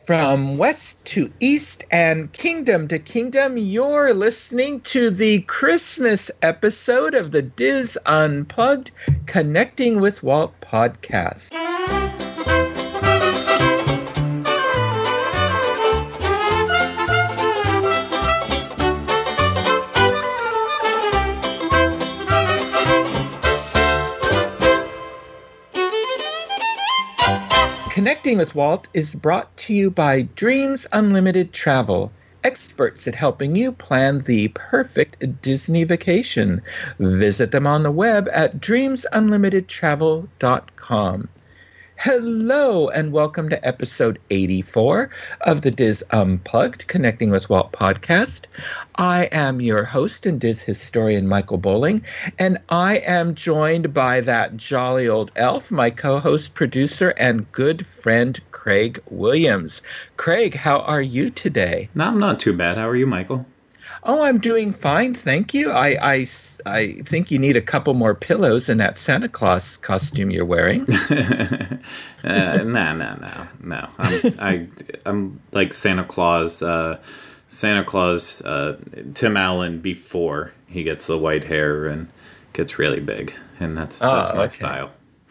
From west to east and kingdom to kingdom, you're listening to the Christmas episode of the Diz Unplugged Connecting with Walt podcast. Connecting with Walt is brought to you by Dreams Unlimited Travel, experts at helping you plan the perfect Disney vacation. Visit them on the web at dreamsunlimitedtravel.com. Hello and welcome to episode 84 of the Diz Unplugged Connecting with Walt podcast. I am your host and Diz historian Michael Bowling, and I am joined by that jolly old elf, my co-host, producer, and good friend Craig Williams. Craig, how are you today? No, I'm not too bad. How are you, Michael? Oh, I'm doing fine, thank you. I think you need a couple more pillows in that Santa Claus costume you're wearing. No. I'm like Santa Claus. Tim Allen before he gets the white hair and gets really big, and that's my style.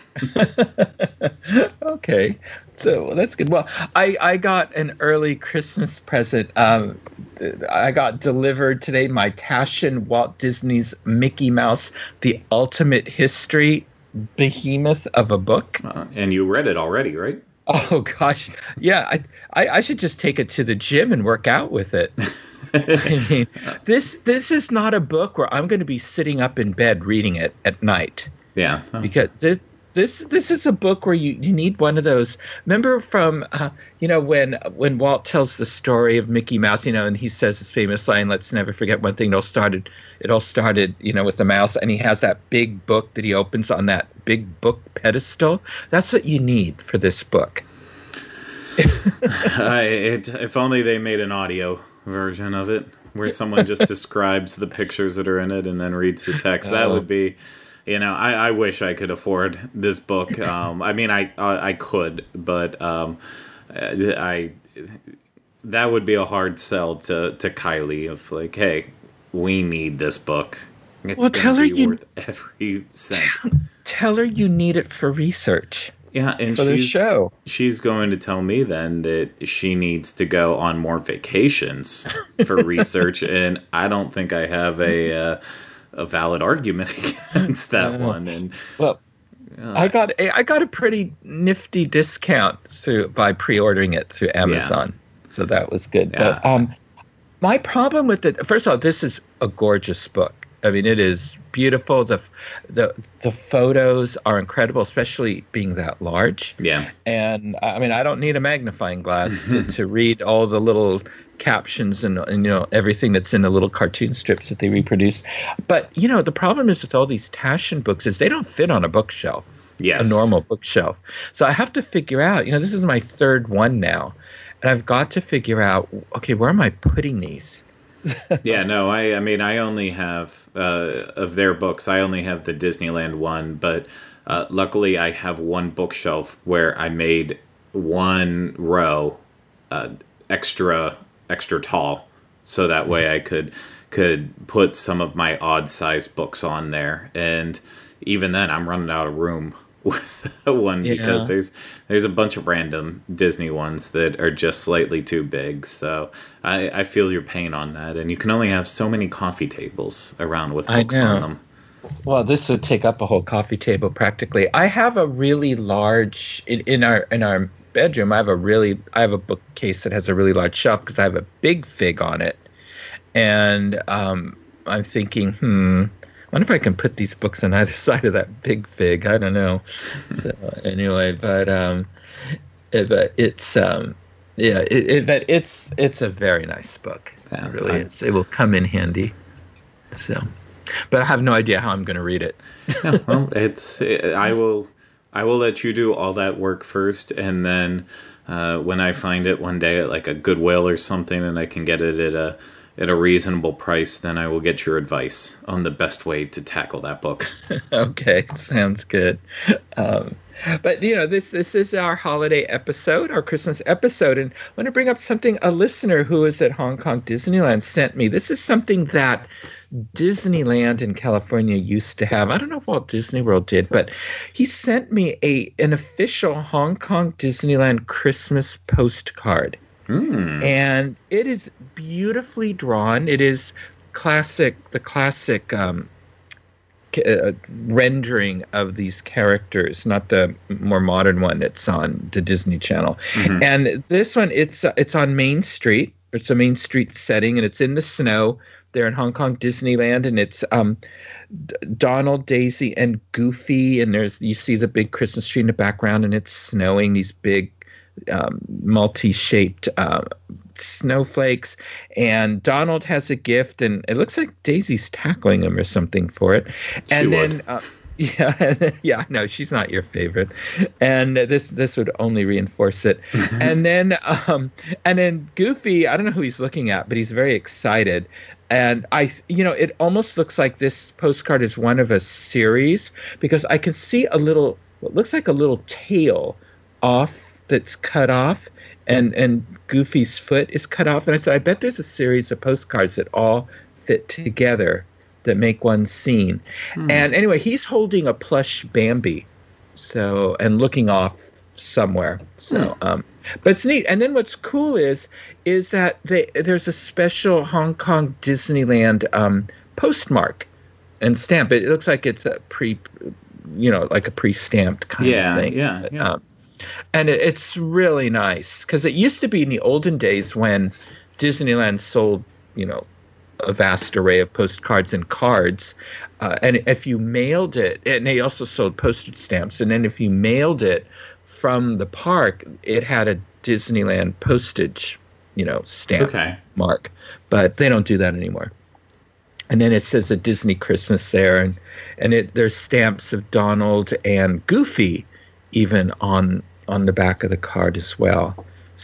Okay. So that's good. Well, I got an early Christmas present. I got delivered today my Taschen Walt Disney's Mickey Mouse, The Ultimate History behemoth of a book. And you read it already, right? Oh, gosh. Yeah, I should just take it to the gym and work out with it. I mean, this is not a book where I'm going to be sitting up in bed reading it at night. Yeah. Oh. Because This is a book where you need one of those. Remember from when Walt tells the story of Mickey Mouse, and he says his famous line, "Let's never forget one thing. It all started, with the mouse." And he has that big book that he opens on that big book pedestal. That's what you need for this book. If only they made an audio version of it where someone just describes the pictures that are in it and then reads the text. That would be. I wish I could afford this book. I mean, I could, but that would be a hard sell to Kylie of like, hey, we need this book. It's tell her worth every cent. Tell her you need it for research. Yeah, and for the show. She's going to tell me then that she needs to go on more vacations for research, and I don't think I have a valid argument against that one. And I got a pretty nifty discount by pre-ordering it through Amazon, so that was good. Yeah. But my problem with it, first of all, this is a gorgeous book. I mean, it is beautiful. The photos are incredible, especially being that large. Yeah. And I mean, I don't need a magnifying glass to read all the little captions and everything that's in the little cartoon strips that they reproduce. But the problem is with all these Taschen books is they don't fit on a bookshelf. Yes. A normal bookshelf. So I have to figure out, this is my third one now, and I've got to figure out, okay, where am I putting these? Yeah, no, I mean, I only have, of their books, I only have the Disneyland one, but luckily I have one bookshelf where I made one row extra tall, so that way I could put some of my odd-sized books on there. And even then, I'm running out of room with one because there's a bunch of random Disney ones that are just slightly too big. So I feel your pain on that. And you can only have so many coffee tables around with books on them. Well, this would take up a whole coffee table practically. I have a really large in our bedroom. I have a bookcase that has a really large shelf because I have a big fig on it, and I'm thinking, I wonder if I can put these books on either side of that big fig. I don't know. So anyway, but it's it's a very nice book. Yeah, it really is. It will come in handy. So, but I have no idea how I'm going to read it. Yeah, well, I will let you do all that work first, and then when I find it one day at like a Goodwill or something, and I can get it at a reasonable price, then I will get your advice on the best way to tackle that book. Okay, sounds good. But this is our holiday episode, our Christmas episode, and I want to bring up something a listener who is at Hong Kong Disneyland sent me. This is something that Disneyland in California used to have. I don't know if Walt Disney World did, but he sent me an official Hong Kong Disneyland Christmas postcard. And it is beautifully drawn. It is the classic rendering of these characters, not the more modern one that's on the Disney Channel. Mm-hmm. And this one, it's on Main Street. It's a Main Street setting, and it's in the snow. They're in Hong Kong Disneyland, and it's Donald, Daisy, and Goofy. And you see the big Christmas tree in the background, and it's snowing. These big multi-shaped snowflakes, and Donald has a gift, and it looks like Daisy's tackling him or something for it. And then no, she's not your favorite, and this would only reinforce it. and then Goofy, I don't know who he's looking at, but he's very excited. And it almost looks like this postcard is one of a series, because I can see what looks like a little tail that's cut off, and Goofy's foot is cut off. And I said, I bet there's a series of postcards that all fit together that make one scene. And anyway, he's holding a plush Bambi, and looking off somewhere. But it's neat. And then what's cool is that there's a special Hong Kong Disneyland postmark and stamp. It looks like it's a like a pre-stamped kind of thing. Yeah. And it's really nice, because it used to be in the olden days when Disneyland sold, a vast array of postcards and cards. And if you mailed it, and they also sold postage stamps, and then if you mailed it from the park, it had a Disneyland postage, stamp mark. But they don't do that anymore. And then it says a Disney Christmas there, and there's stamps of Donald and Goofy even on the back of the card as well.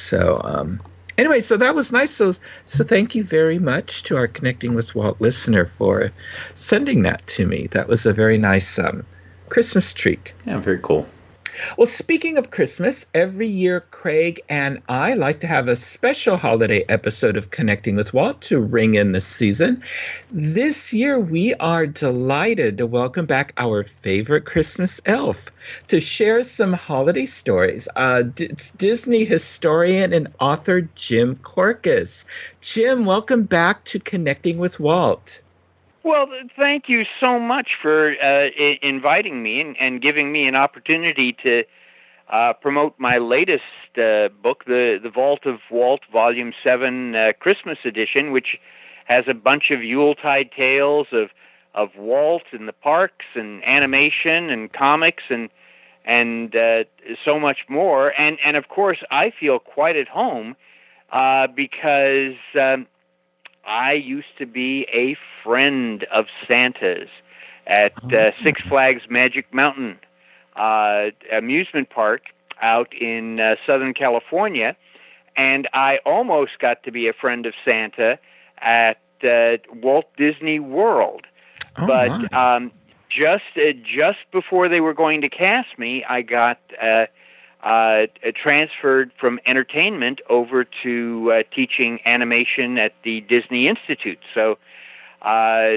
So anyway, so that was nice. So thank you very much to our Connecting with Walt listener for sending that to me. That was a very nice Christmas treat. Yeah, very cool. Well, speaking of Christmas, every year Craig and I like to have a special holiday episode of Connecting with Walt to ring in the season. This year, we are delighted to welcome back our favorite Christmas elf to share some holiday stories. It's Disney historian and author Jim Korkis. Jim, welcome back to Connecting with Walt. Well, thank you so much for inviting me and giving me an opportunity to promote my latest book, The Vault of Walt, Volume 7, Christmas Edition, which has a bunch of Yuletide tales of Walt and the parks and animation and comics and so much more. And of course, I feel quite at home because I used to be a friend of Santa's at Six Flags Magic Mountain amusement park out in Southern California, and I almost got to be a friend of Santa at Walt Disney World. But just before they were going to cast me, I got transferred from entertainment over to teaching animation at the Disney Institute. So I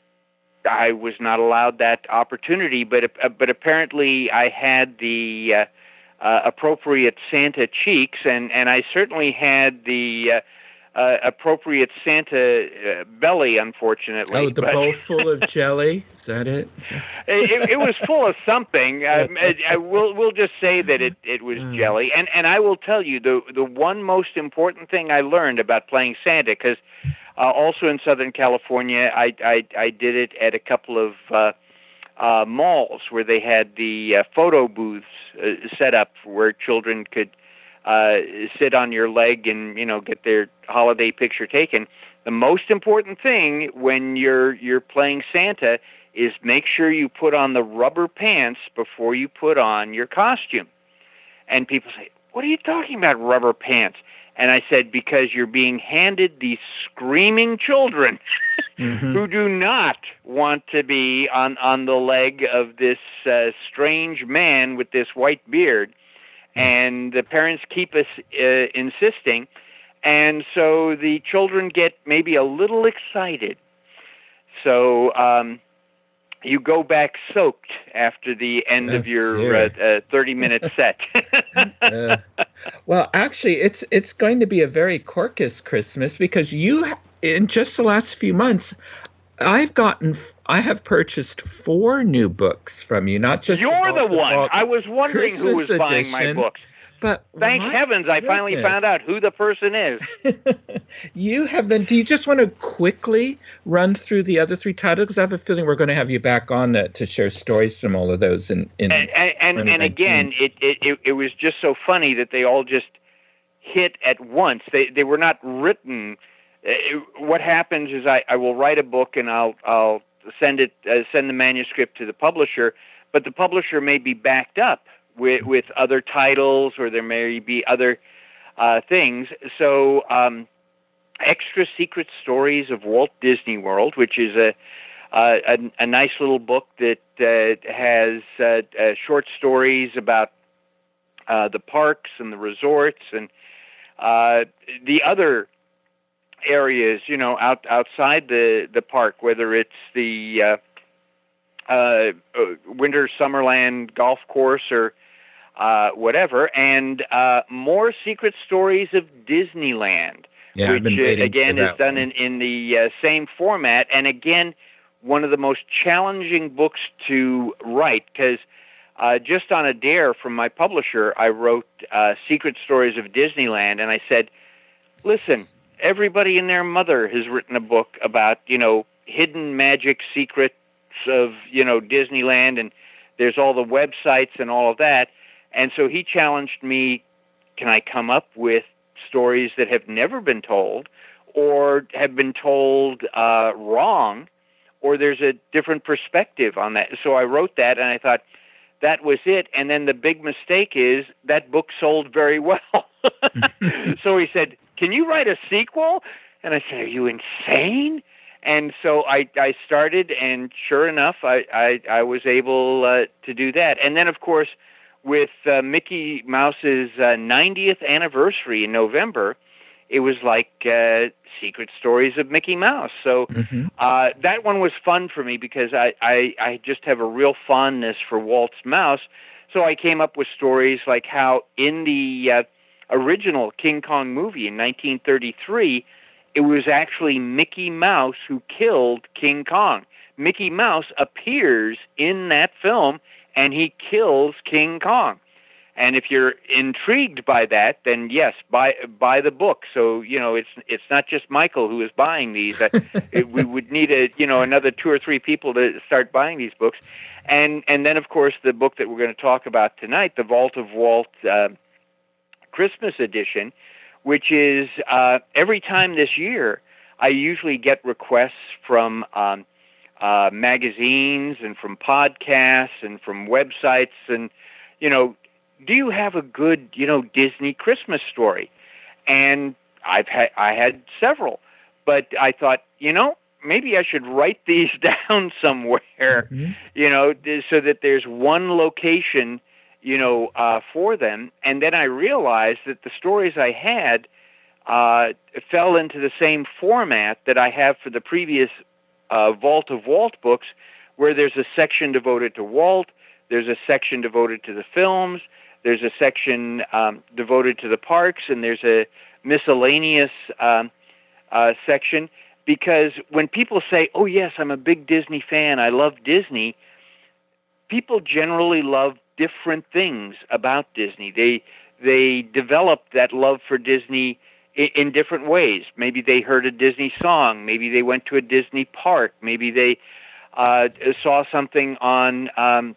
was not allowed that opportunity, but apparently I had the appropriate Santa cheeks, and I certainly had the appropriate Santa belly, unfortunately. Oh, the bowl full of jelly? Is that it? It was full of something. We'll just say that it was jelly. And I will tell you, the one most important thing I learned about playing Santa, because also in Southern California, I did it at a couple of malls where they had the photo booths set up where children could sit on your leg and get their holiday picture taken. The most important thing when you're playing Santa is make sure you put on the rubber pants before you put on your costume. And people say, "What are you talking about, rubber pants?" And I said, because you're being handed these screaming children who do not want to be on the leg of this strange man with this white beard. And the parents keep us insisting. And so the children get maybe a little excited. So you go back soaked after the end of your 30-minute set. Well, actually, it's going to be a very Corcus Christmas, because in just the last few months, I have purchased 4 new books from you, not just You're the one. I was wondering Christmas who was buying my books. But thank heavens I finally found out who the person is. You have been. Do you just want to quickly run through the other 3 titles? Because I have a feeling we're going to have you back on to share stories from all of those. And again, it was just so funny that they all just hit at once. They were not written. What happens is I will write a book and I'll send the manuscript to the publisher, but the publisher may be backed up with other titles, or there may be other things. So Extra Secret Stories of Walt Disney World, which is a nice little book that has short stories about the parks and the resorts and the other areas, outside the park, whether it's the Winter Summerland golf course or whatever, and more Secret Stories of Disneyland, which again is done in the same format, and again one of the most challenging books to write, because just on a dare from my publisher, I wrote Secret Stories of Disneyland, and I said, listen, everybody and their mother has written a book about hidden magic secrets of Disneyland, and there's all the websites and all of that. And so he challenged me, can I come up with stories that have never been told, or have been told wrong, or there's a different perspective on that? So I wrote that, and I thought that was it. And then the big mistake is that book sold very well. So he said, can you write a sequel? And I said, are you insane? And so I started, and sure enough, I was able to do that. And then, of course, with Mickey Mouse's 90th anniversary in November, it was like Secret Stories of Mickey Mouse. So that one was fun for me, because I just have a real fondness for Walt's mouse. So I came up with stories like how in the original King Kong movie in 1933, it was actually Mickey Mouse who killed King Kong. Mickey Mouse appears in that film, and he kills King Kong. And if you're intrigued by that, then yes, buy the book. So it's not just Michael who is buying these. We would need another 2 or 3 people to start buying these books. And then of course the book that we're going to talk about tonight, The Vault of Walt Christmas edition, which is every time this year I usually get requests from magazines and from podcasts and from websites, and do you have a good Disney Christmas story? And I had several, but I thought maybe I should write these down somewhere, so that there's one location for them. And then I realized that the stories I had fell into the same format that I have for the previous Vault of Walt books, where there's a section devoted to Walt, there's a section devoted to the films, there's a section devoted to the parks, and there's a miscellaneous section. Because when people say, oh yes, I'm a big Disney fan, I love Disney, people generally love different things about Disney. They develop that love for Disney in different ways. Maybe they heard a Disney song. Maybe they went to a Disney park. Maybe they saw something on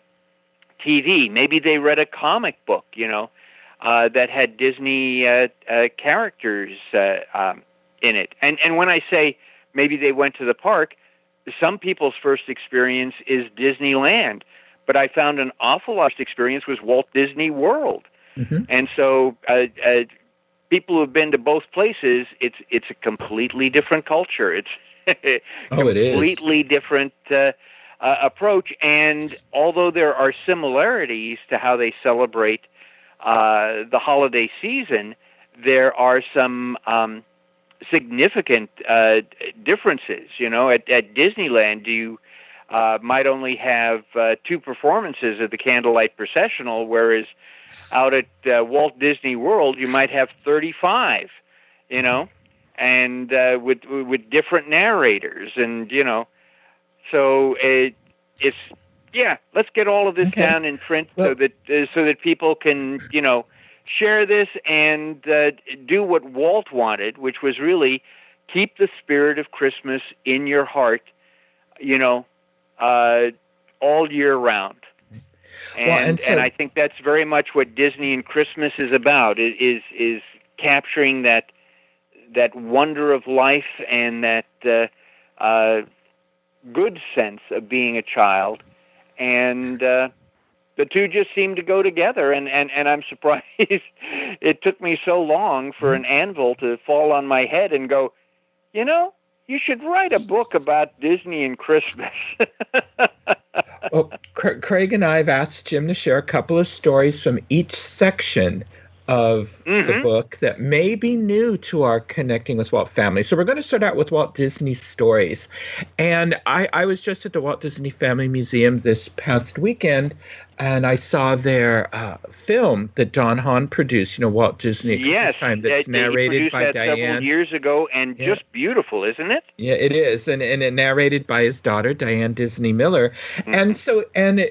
TV. Maybe they read a comic book, that had Disney characters in it. And when I say maybe they went to the park, some people's first experience is Disneyland. But I found an awful lot of experience was Walt Disney World. And so people who have been to both places, it's a completely different culture. Oh, it is. Completely different approach. And although there are similarities to how they celebrate the holiday season, there are some significant differences. At Disneyland, you might only have 2 performances of the Candlelight Processional, whereas out at Walt Disney World, you might have 35, and with different narrators, and so it's let's get all of this down in print so that people can share this and do what Walt wanted, which was really keep the spirit of Christmas in your heart, all year round. And I think that's very much what Disney and Christmas is about, is capturing that wonder of life and that good sense of being a child. And the two just seem to go together, and I'm surprised it took me so long for an anvil to fall on my head and go, you should write a book about Disney and Christmas. Well, Craig and I have asked Jim to share a couple of stories from each section of the book that may be new to our Connecting with Walt family. So we're going to start out with Walt Disney stories. And I was just at the Walt Disney Family Museum this past weekend, and I saw their film that Don Hahn produced, Walt Disney at Christmas Time, that's narrated by that Diane. Several years ago, and just beautiful, isn't it? Yeah, it is. And it narrated by his daughter, Diane Disney Miller. And so,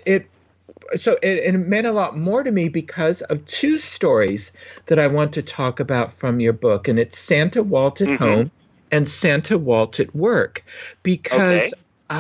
it meant a lot more to me because of 2 stories that I want to talk about from your book. And it's Santa Walt at Home and Santa Walt at Work. Because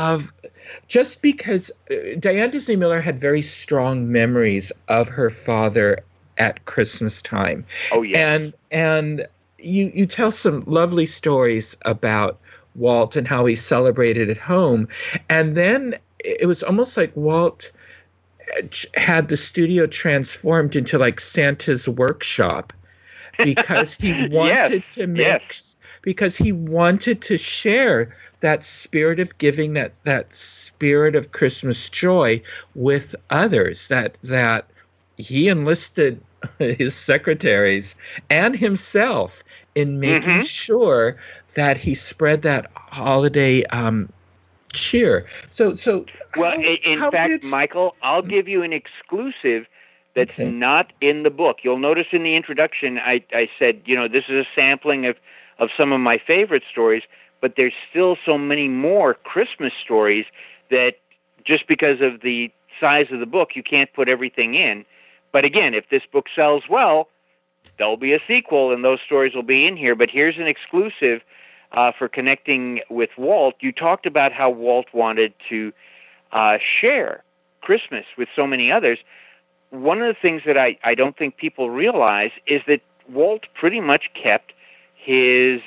Diane Disney Miller had very strong memories of her father at Christmas time. Oh, yeah. And you tell some lovely stories about Walt and how he celebrated at home. And then it was almost like Walt had the studio transformed into like Santa's workshop, because he wanted to mix, because he wanted to share that spirit of giving, that spirit of Christmas joy with others, that he enlisted his secretaries and himself in making sure that he spread that holiday cheer. So in fact, Michael, I'll give you an exclusive that's not in the book. You'll notice in the introduction, I said, this is a sampling of some of my favorite stories, but there's still so many more Christmas stories that just because of the size of the book, you can't put everything in. But again, if this book sells well, there'll be a sequel and those stories will be in here. But here's an exclusive for Connecting with Walt. You talked about how Walt wanted to share Christmas with so many others. One of the things that I don't think people realize is that Walt pretty much kept his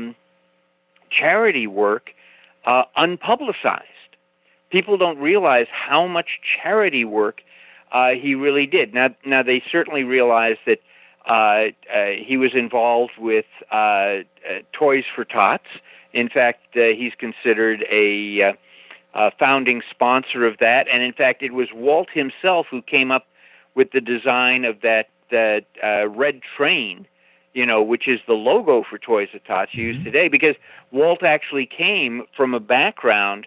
charity work unpublicized. People don't realize how much charity work he really did. Now they certainly realize that he was involved with Toys for Tots. In fact, he's considered a founding sponsor of that. And in fact, it was Walt himself who came up with the design of that red train, which is the logo for Toys for Tots used today, because Walt actually came from a background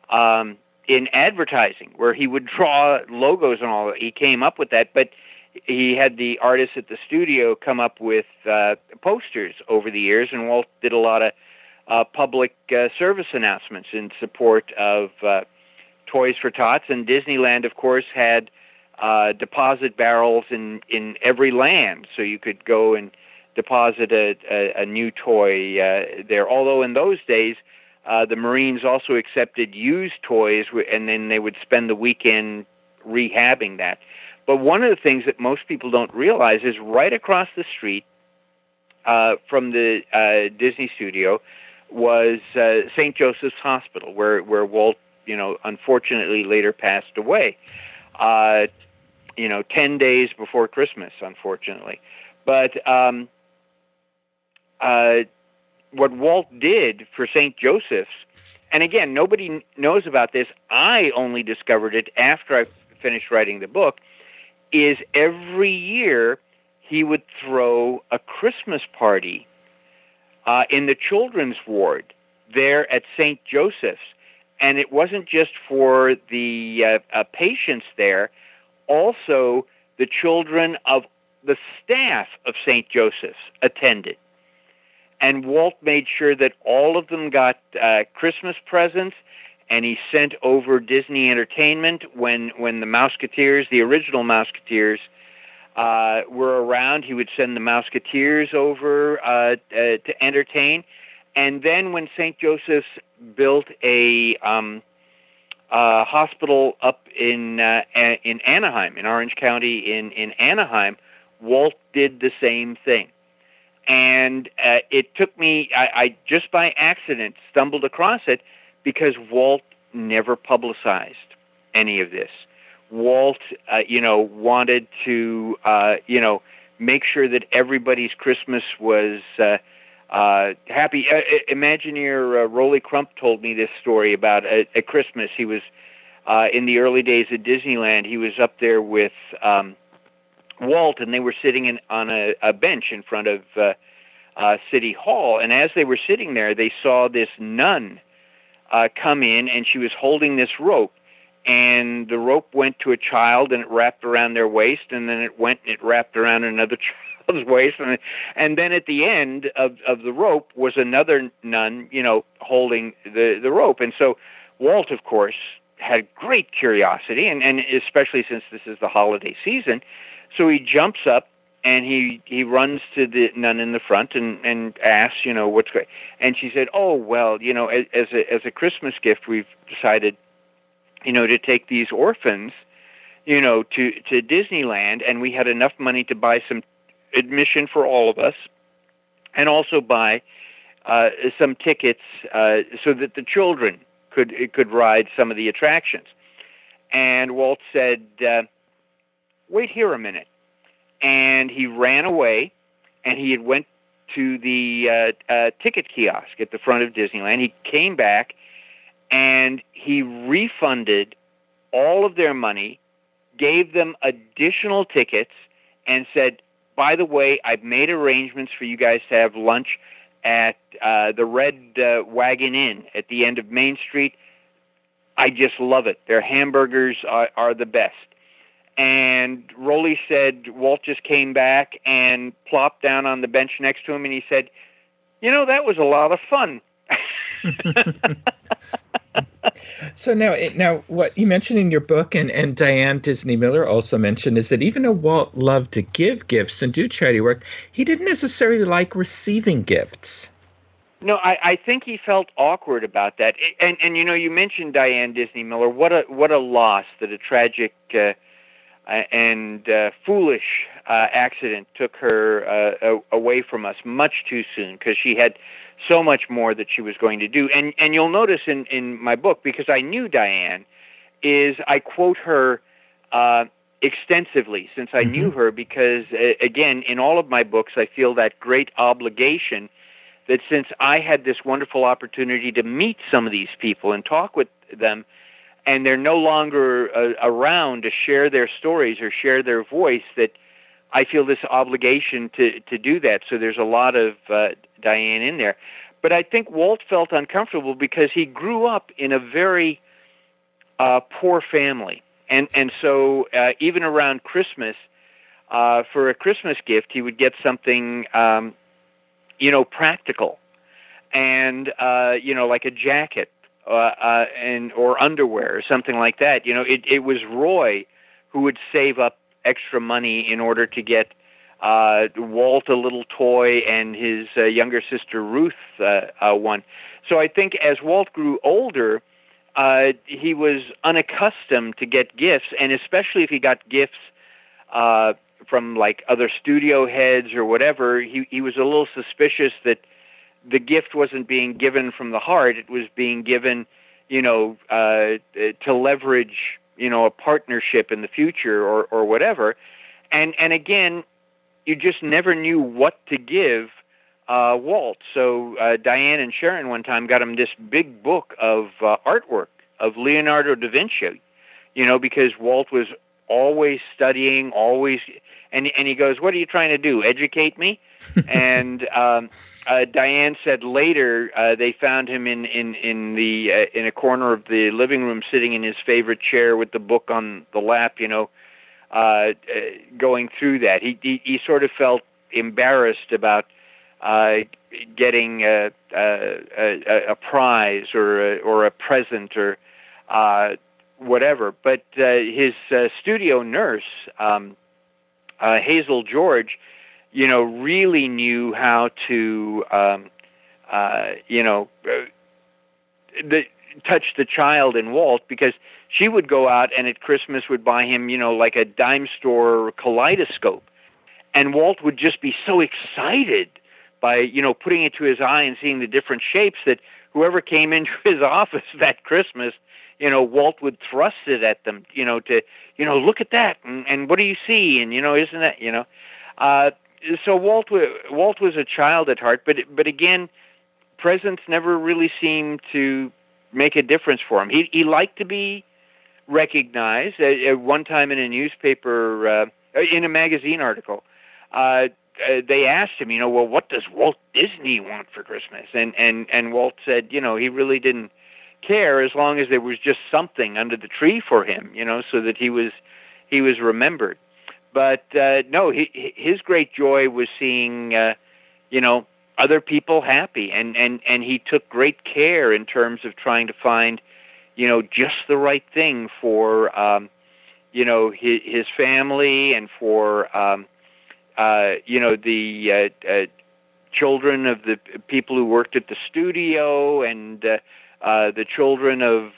in advertising where he would draw logos and all that. He came up with that, but he had the artists at the studio come up with posters over the years, and Walt did a lot of public service announcements in support of Toys for Tots. And Disneyland, of course, had deposit barrels in every land, so you could go and deposit a new toy there. Although in those days, the Marines also accepted used toys, and then they would spend the weekend rehabbing that. But one of the things that most people don't realize is right across the street from the Disney studio was St. Joseph's Hospital, where Walt, unfortunately later passed away. 10 days before Christmas, unfortunately. But what Walt did for St. Joseph's, and again, nobody knows about this. I only discovered it after I finished writing the book, is every year he would throw a Christmas party in the children's ward there at St. Joseph's. And it wasn't just for the patients there, also the children of the staff of St. Joseph's attended. And Walt made sure that all of them got Christmas presents, and he sent over Disney Entertainment when the Mouseketeers, the original Mouseketeers, were around. He would send the Mouseketeers over to entertain. And then when St. Joseph's built a hospital up in Anaheim, in Orange County in Anaheim, Walt did the same thing. And it took me, I just by accident stumbled across it because Walt never publicized any of this. Walt, wanted to, make sure that everybody's Christmas was happy. Imagineer Rolly Crump told me this story about at Christmas. He was in the early days of Disneyland. He was up there with Walt, and they were sitting on a bench in front of City Hall. And as they were sitting there, they saw this nun come in, and she was holding this rope. And the rope went to a child, and it wrapped around their waist, and then it wrapped around another child's waist, and then at the end of the rope was another nun, holding the rope. And so Walt, of course, had great curiosity, and especially since this is the holiday season, so he jumps up and he runs to the nun in the front and asks, what's going. And she said, "Oh, well, as a Christmas gift, we've decided, to take these orphans, to Disneyland, and we had enough money to buy some admission for all of us, and also buy some tickets so that the children could ride some of the attractions." And Walt said, "Wait here a minute." And he ran away, and he had went to the ticket kiosk at the front of Disneyland. He came back, and he refunded all of their money, gave them additional tickets, and said, "By the way, I've made arrangements for you guys to have lunch at the Red Wagon Inn at the end of Main Street. I just love it. Their hamburgers are the best." And Rolly said Walt just came back and plopped down on the bench next to him, and he said, "That was a lot of fun." So now, what you mentioned in your book, and Diane Disney Miller also mentioned, is that even though Walt loved to give gifts and do charity work, he didn't necessarily like receiving gifts. No, I think he felt awkward about that. And you mentioned Diane Disney Miller. What a loss that a tragic and foolish accident took her away from us much too soon, because she had so much more that she was going to do. And you'll notice in my book, because I knew Diane, is I quote her extensively since I knew her, because, again, in all of my books, I feel that great obligation that since I had this wonderful opportunity to meet some of these people and talk with them, and they're no longer around to share their stories or share their voice, that I feel this obligation to do that. So there's a lot of Diane in there. But I think Walt felt uncomfortable because he grew up in a very poor family. And so even around Christmas, for a Christmas gift, he would get something, practical. And, like a jacket or underwear or something like that. It was Roy who would save up extra money in order to get Walt a little toy and his younger sister Ruth one. So I think as Walt grew older, he was unaccustomed to get gifts, and especially if he got gifts from like other studio heads or whatever, he was a little suspicious that the gift wasn't being given from the heart. It was being given, to leverage, a partnership in the future or whatever. And again, you just never knew what to give Walt. So Diane and Sharon one time got him this big book of artwork of Leonardo da Vinci, because Walt was always studying, and he goes, "What are you trying to do? Educate me?" And Diane said later they found him in a corner of the living room, sitting in his favorite chair with the book on the lap, going through that. He sort of felt embarrassed about getting a prize or a present or whatever. But his studio nurse, Hazel George, really knew how to, touch the child in Walt, because she would go out and at Christmas would buy him, like a dime store kaleidoscope. And Walt would just be so excited by, putting it to his eye and seeing the different shapes that whoever came into his office that Christmas, Walt would thrust it at them, to, look at that, and what do you see? And, isn't that, so Walt was a child at heart, but again, presents never really seemed to make a difference for him. He liked to be recognized. At one time in a newspaper, in a magazine article, they asked him, well, what does Walt Disney want for Christmas? And Walt said, he really didn't care as long as there was just something under the tree for him, so that he was remembered. But no, his great joy was seeing, other people happy, and he took great care in terms of trying to find, just the right thing for, his family and for, the children of the people who worked at the studio, and the children of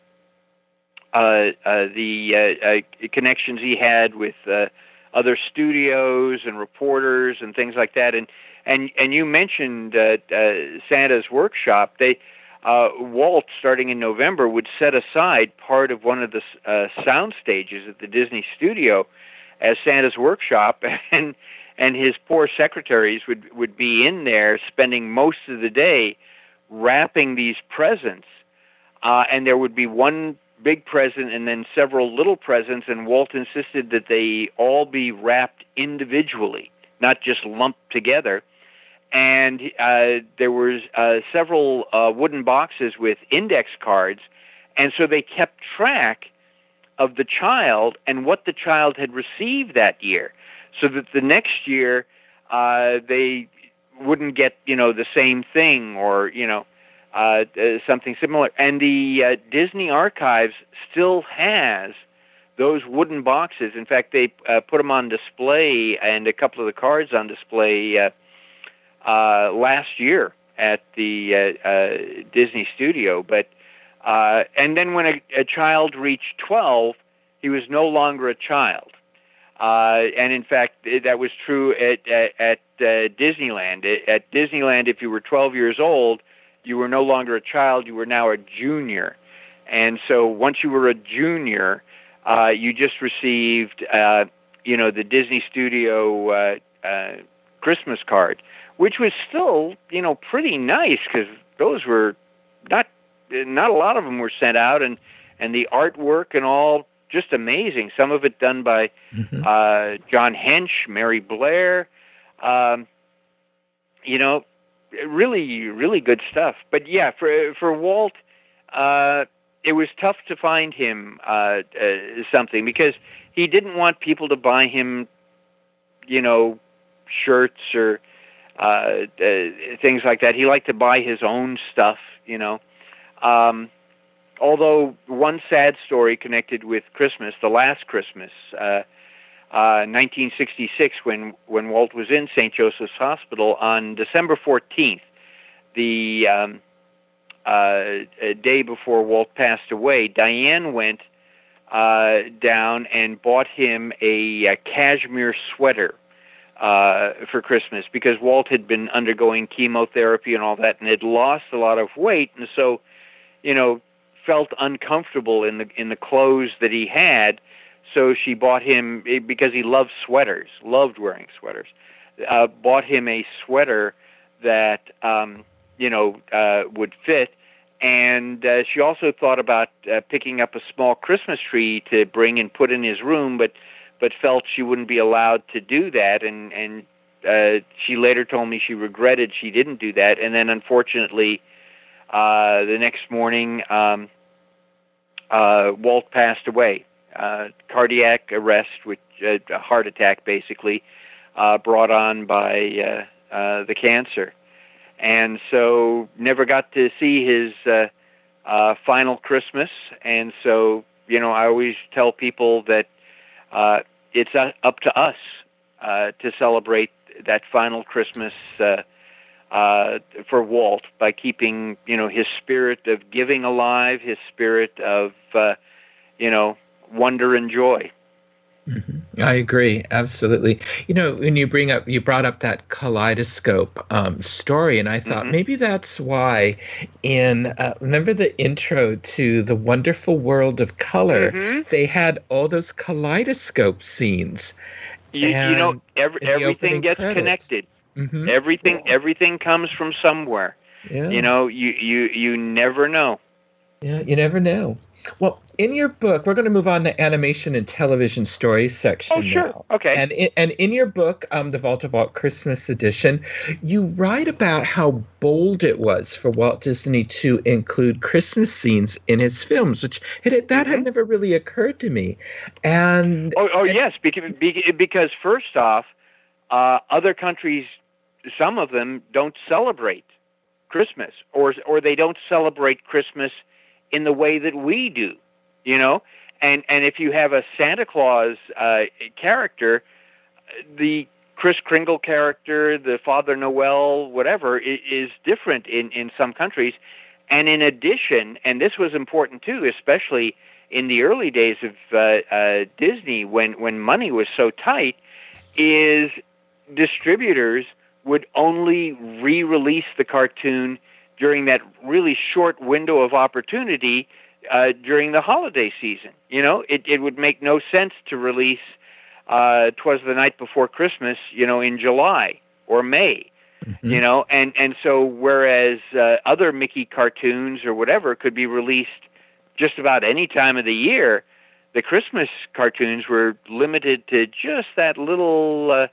the connections he had with other studios and reporters and things like that. And you mentioned Santa's Workshop. Walt, starting in November, would set aside part of one of the sound stages at the Disney studio as Santa's Workshop, and his poor secretaries would be in there spending most of the day wrapping these presents, and there would be one big present and then several little presents, and Walt insisted that they all be wrapped individually, not just lumped together. And there was several wooden boxes with index cards, and so they kept track of the child and what the child had received that year, so that the next year they wouldn't get, the same thing, or, something similar. And the Disney Archives still has those wooden boxes. In fact, they put them on display, and a couple of the cards on display last year at the Disney studio. But and then when a child reached 12, he was no longer a child. And in fact, that was true at Disneyland. At Disneyland, if you were 12 years old, you were no longer a child, you were now a junior. And so once you were a junior, you just received, the Disney Studio Christmas card, which was still, pretty nice, because those were not a lot of them were sent out, and the artwork and all, just amazing. Some of it done by John Hench, Mary Blair, really, really good stuff. But yeah, for Walt, it was tough to find him something, because he didn't want people to buy him, shirts or things like that. He liked to buy his own stuff, although one sad story connected with Christmas, the last Christmas, 1966, when Walt was in St. Joseph's Hospital, on December 14th, the day before Walt passed away, Diane went down and bought him a cashmere sweater for Christmas, because Walt had been undergoing chemotherapy and all that, and had lost a lot of weight, and so, felt uncomfortable in the clothes that he had. So she bought him, because he loved sweaters, loved wearing sweaters, bought him a sweater that would fit. And she also thought about picking up a small Christmas tree to bring and put in his room, but felt she wouldn't be allowed to do that. And she later told me she regretted she didn't do that. And then, unfortunately, the next morning, Walt passed away. Cardiac arrest, which a heart attack, basically, brought on by the cancer. And so never got to see his final Christmas. And so, I always tell people that it's up to us to celebrate that final Christmas for Walt by keeping, his spirit of giving alive, his spirit of, wonder and joy. Mm-hmm. I agree. Absolutely. When you brought up that kaleidoscope story, and I thought maybe that's why remember the intro to The Wonderful World of Color, they had all those kaleidoscope scenes. Everything gets connected. Mm-hmm. Everything comes from somewhere. Yeah. You never know. Yeah, you never know. Well, in your book, we're going to move on to animation and television stories section. Oh, sure. Now. Okay. And in your book, The Vault of Walt Christmas Edition, you write about how bold it was for Walt Disney to include Christmas scenes in his films, which had never really occurred to me. Yes, because first off, other countries, some of them don't celebrate Christmas, or they don't celebrate Christmas in the way that we do, and if you have a Santa Claus character, the Kris Kringle character, the Father Noel, whatever, is different in some countries. And in addition, and this was important too, especially in the early days of Disney, when money was so tight, is distributors would only re-release the cartoon during that really short window of opportunity during the holiday season. It would make no sense to release 'Twas the Night Before Christmas, in July or May, and so whereas other Mickey cartoons or whatever could be released just about any time of the year, the Christmas cartoons were limited to just that little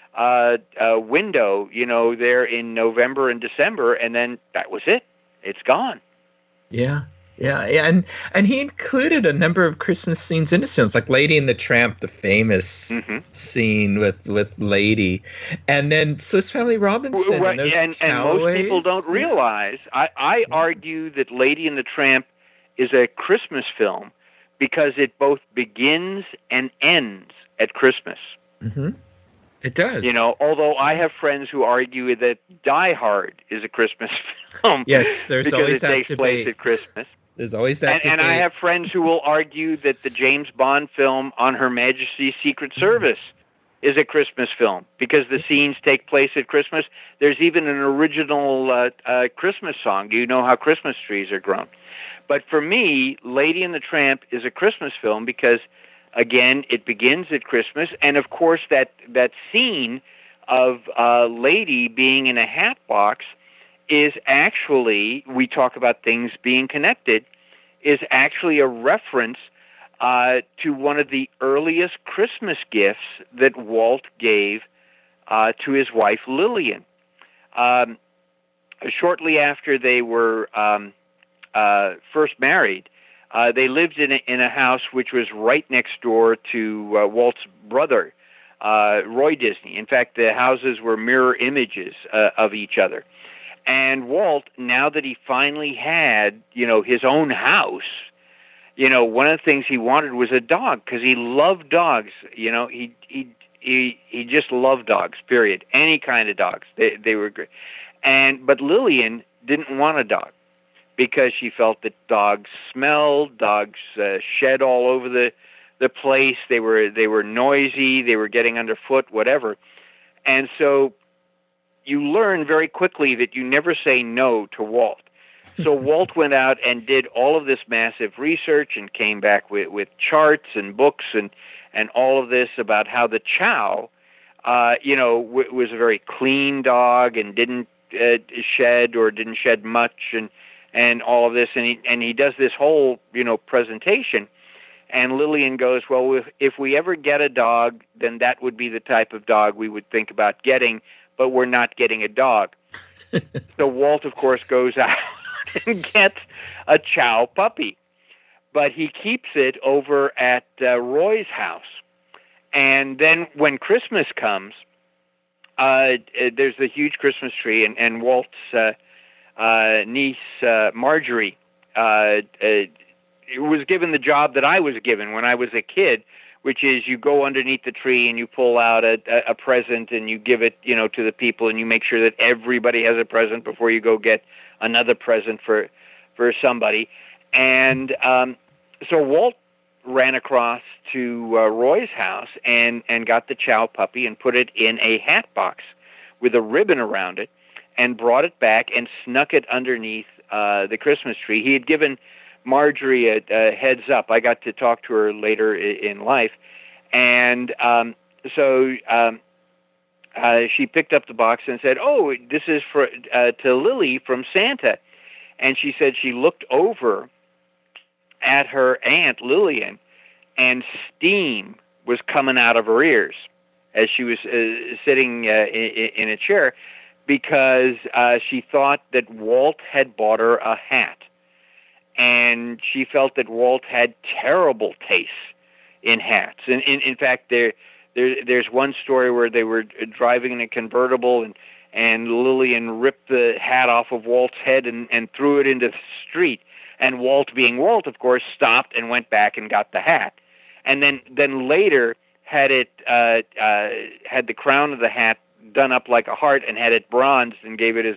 window, there in November and December, and then that was it. It's gone. Yeah. And he included a number of Christmas scenes in his films, like Lady and the Tramp, the famous scene with Lady, and then Swiss Family Robinson. And most people don't realize, I argue that Lady and the Tramp is a Christmas film because it both begins and ends at Christmas. Mm-hmm. It does. Although I have friends who argue that Die Hard is a Christmas film. Yes, there's always that debate. Because it takes place at Christmas. There's always that debate. And I have friends who will argue that the James Bond film On Her Majesty's Secret Service is a Christmas film because the scenes take place at Christmas. There's even an original Christmas song, Do You Know How Christmas Trees Are Grown? But for me, Lady and the Tramp is a Christmas film because, again, it begins at Christmas, and of course that scene of Lady being in a hat box is actually, we talk about things being connected, is actually a reference to one of the earliest Christmas gifts that Walt gave to his wife Lillian. Shortly after they were first married, they lived in a house which was right next door to Walt's brother, Roy Disney. In fact, the houses were mirror images of each other. And Walt, now that he finally had, his own house, one of the things he wanted was a dog because he loved dogs. He just loved dogs. Period. Any kind of dogs. They were great. But Lillian didn't want a dog, because she felt that dogs smelled, dogs shed all over the place. They were noisy. They were getting underfoot, whatever. And so you learn very quickly that you never say no to Walt. So Walt went out and did all of this massive research and came back with charts and books and all of this about how the Chow, was a very clean dog and didn't shed or didn't shed much, and all of this, and he does this whole presentation. And Lillian goes, well, if we ever get a dog, then that would be the type of dog we would think about getting, but we're not getting a dog. So Walt, of course, goes out and gets a Chow puppy, but he keeps it over at Roy's house. And then when Christmas comes, there's the huge Christmas tree, and Walt's niece, Marjorie, was given the job that I was given when I was a kid, which is you go underneath the tree and you pull out a present and you give it, to the people, and you make sure that everybody has a present before you go get another present for somebody. And so Walt ran across to Roy's house and got the Chow puppy and put it in a hat box with a ribbon around it and brought it back and snuck it underneath the Christmas tree. He had given Marjorie a heads up. I got to talk to her later in life. And so she picked up the box and said, oh, this is to Lily from Santa. And she said she looked over at her aunt Lillian, and steam was coming out of her ears as she was sitting in a chair, because she thought that Walt had bought her a hat. And she felt that Walt had terrible taste in hats. And in fact, there's one story where they were driving in a convertible, and Lillian ripped the hat off of Walt's head and threw it into the street. And Walt, being Walt, of course, stopped and went back and got the hat. And then later had the crown of the hat done up like a heart and had it bronzed and gave it as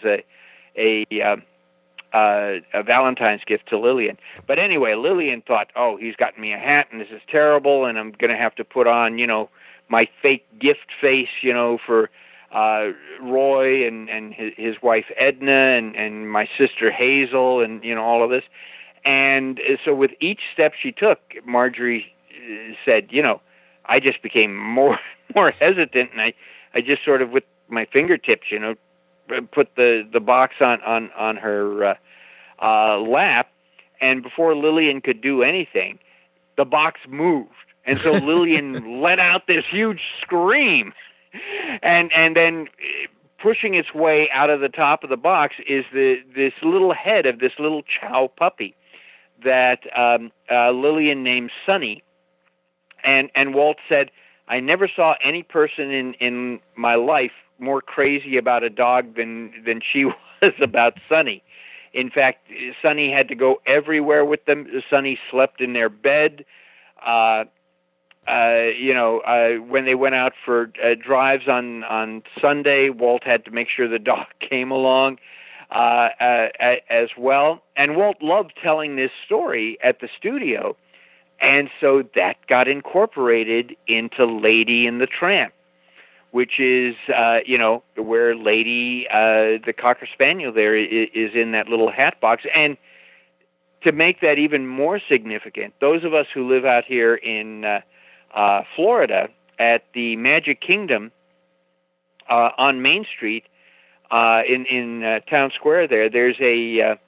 a Valentine's gift to Lillian. But anyway, Lillian thought, oh, he's gotten me a hat and this is terrible, and I'm going to have to put on, my fake gift face, for Roy and his wife Edna and my sister Hazel and, all of this. And so with each step she took, Marjorie said, I just became more hesitant, and I just sort of with my fingertips, put the box on her lap, and before Lillian could do anything, the box moved, and so Lillian let out this huge scream, and then pushing its way out of the top of the box is this little head of this little Chow puppy that Lillian named Sonny, and Walt said, I never saw any person in my life more crazy about a dog than she was about Sonny. In fact, Sonny had to go everywhere with them. Sonny slept in their bed. When they went out for drives on Sunday, Walt had to make sure the dog came along as well. And Walt loved telling this story at the studio, and so that got incorporated into Lady and the Tramp, which is, where Lady, the Cocker Spaniel there, is in that little hat box. And to make that even more significant, those of us who live out here in Florida, at the Magic Kingdom on Main Street, in Town Square there's a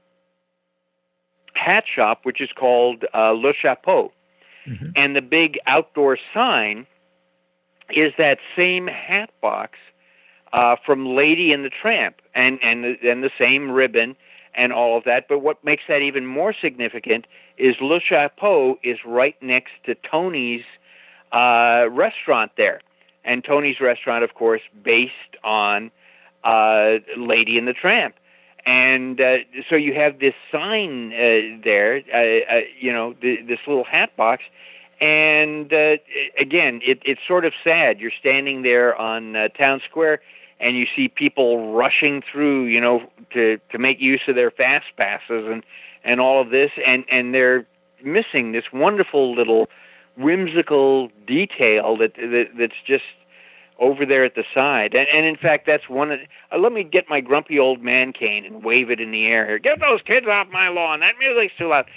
hat shop which is called Le Chapeau. Mm-hmm. And the big outdoor sign is that same hat box from Lady and the Tramp, and the same ribbon and all of that. But what makes that even more significant is Le Chapeau is right next to Tony's restaurant there. And Tony's restaurant, of course, based on Lady and the Tramp. And so you have this sign there, this little hat box. And again, it's sort of sad. You're standing there on Town Square, and you see people rushing through, to make use of their fast passes and all of this, and they're missing this wonderful little whimsical detail that's just over there at the side. And in fact, that's one of let me get my grumpy old man cane and wave it in the air here. Get those kids off my lawn. That music's too loud.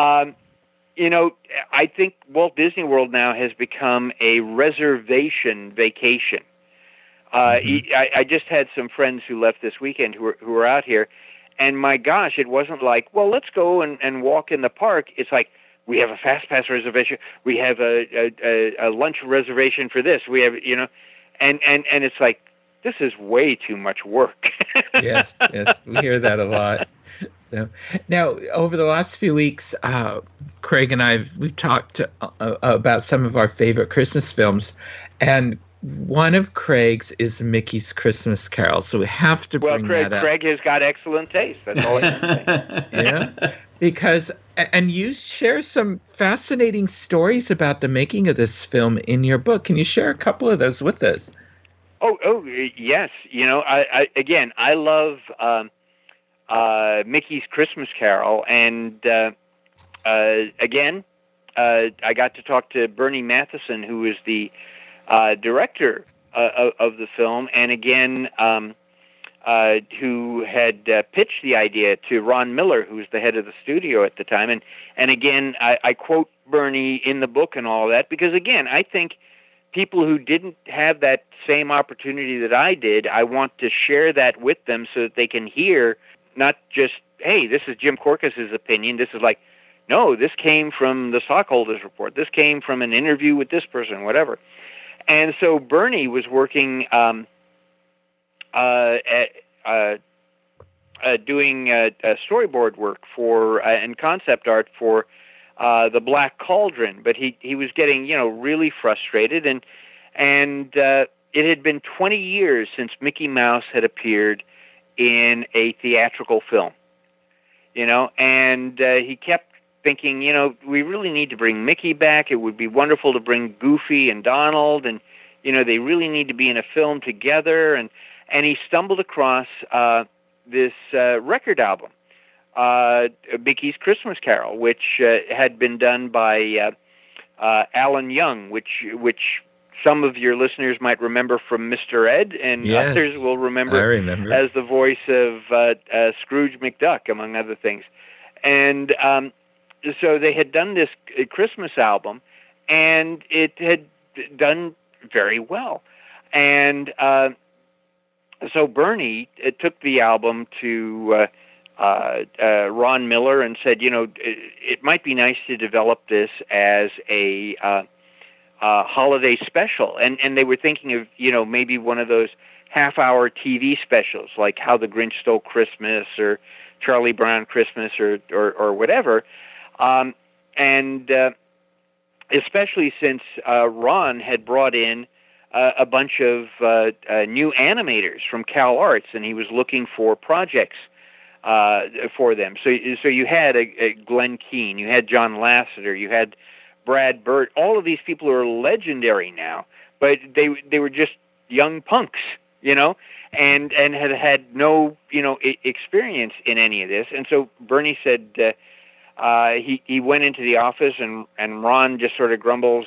I think Walt Disney World now has become a reservation vacation. I just had some friends who left this weekend who were out here, and my gosh, it wasn't like, well, let's go and walk in the park. It's like, we have a fast pass reservation, we have a lunch reservation for this, we have, and it's like, this is way too much work. Yes, we hear that a lot. So now, over the last few weeks, Craig and we've talked about some of our favorite Christmas films, and one of Craig's is Mickey's Christmas Carol. So we have to bring that up. Craig has got excellent taste. That's all I can say. Yeah, because and you share some fascinating stories about the making of this film in your book. Can you share a couple of those with us? Oh, yes. I love Mickey's Christmas Carol, and I got to talk to Bernie Matheson, who is the director of the film, and again, who had pitched the idea to Ron Miller, who was the head of the studio at the time, and again, I quote Bernie in the book and all that, because again, I think people who didn't have that same opportunity that I did, I want to share that with them so that they can hear not just, hey, this is Jim Korkis's opinion. This is like, no, this came from the stockholders report. This came from an interview with this person, whatever. And so Bernie was working doing storyboard work for and concept art for the Black Cauldron, but he was getting really frustrated, and it had been 20 years since Mickey Mouse had appeared in a theatrical film, and he kept thinking, we really need to bring Mickey back. It would be wonderful to bring Goofy and Donald, and they really need to be in a film together, and he stumbled across this record album, Mickey's Christmas Carol, which had been done by Alan Young, which some of your listeners might remember from Mr. Ed, and yes, others will remember as the voice of Scrooge McDuck, among other things. And so they had done this Christmas album, and it had done very well. And so Bernie took the album to Ron Miller and said, it might be nice to develop this as a holiday special. And they were thinking of, maybe one of those half-hour TV specials, like How the Grinch Stole Christmas or Charlie Brown Christmas or whatever. And especially since Ron had brought in a bunch of new animators from Cal Arts, and he was looking for projects for them. So you had a Glenn Keane, you had John Lasseter, you had Brad Bird. All of these people are legendary now, but they were just young punks, and had no experience in any of this. And so Bernie said he went into the office, and Ron just sort of grumbles,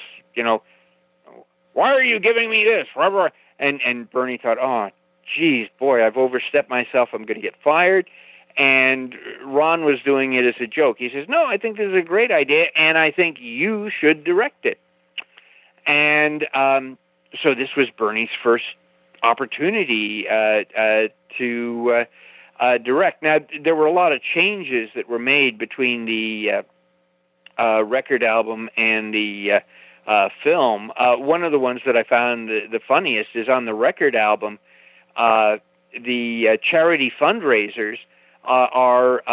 why are you giving me this? And Bernie thought, oh, geez, boy, I've overstepped myself. I'm going to get fired. And Ron was doing it as a joke. He says, no, I think this is a great idea, and I think you should direct it. And so this was Bernie's first opportunity to direct. Now, there were a lot of changes that were made between the record album and the film. One of the ones that I found the funniest is on the record album, the charity fundraisers are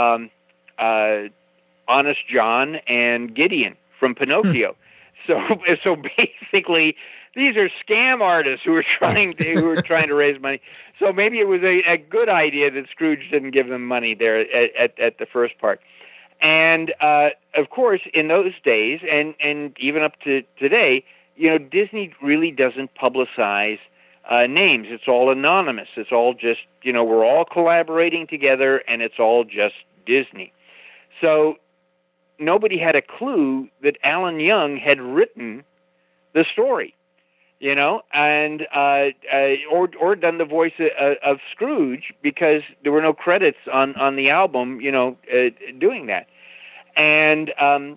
Honest John and Gideon from Pinocchio. So basically, these are scam artists who are trying to raise money. So maybe it was a good idea that Scrooge didn't give them money there at the first part. And of course, in those days, and even up to today, Disney really doesn't publicize names. It's all anonymous. It's all just, we're all collaborating together, and it's all just Disney. So nobody had a clue that Alan Young had written the story, and or done the voice of Scrooge, because there were no credits on the album, doing that. And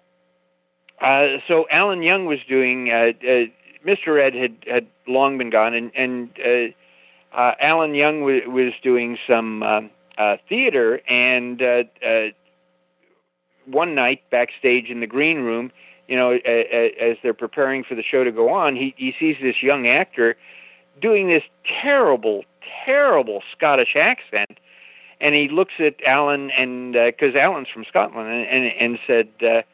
so Alan Young was doing. Mr. Ed had long been gone, and Alan Young was doing some theater, and one night backstage in the green room, as they're preparing for the show to go on, he sees this young actor doing this terrible, terrible Scottish accent, and he looks at Alan, and because Alan's from Scotland, and said,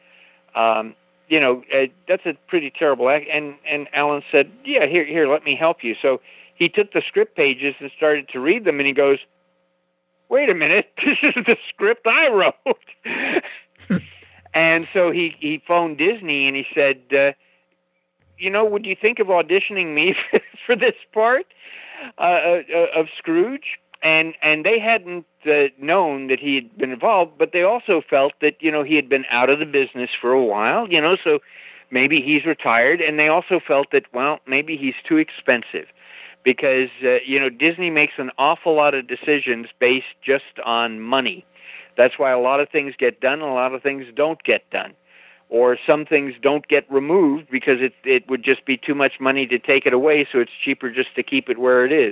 that's a pretty terrible act. And Alan said, yeah, here, let me help you. So he took the script pages and started to read them, and he goes, wait a minute, this is the script I wrote. And so he phoned Disney, and he said, would you think of auditioning me for this part of Scrooge? And they hadn't known that he had been involved, but they also felt that, he had been out of the business for a while, so maybe he's retired. And they also felt that, well, maybe he's too expensive because, Disney makes an awful lot of decisions based just on money. That's why a lot of things get done and a lot of things don't get done. Or some things don't get removed because it would just be too much money to take it away, so it's cheaper just to keep it where it is,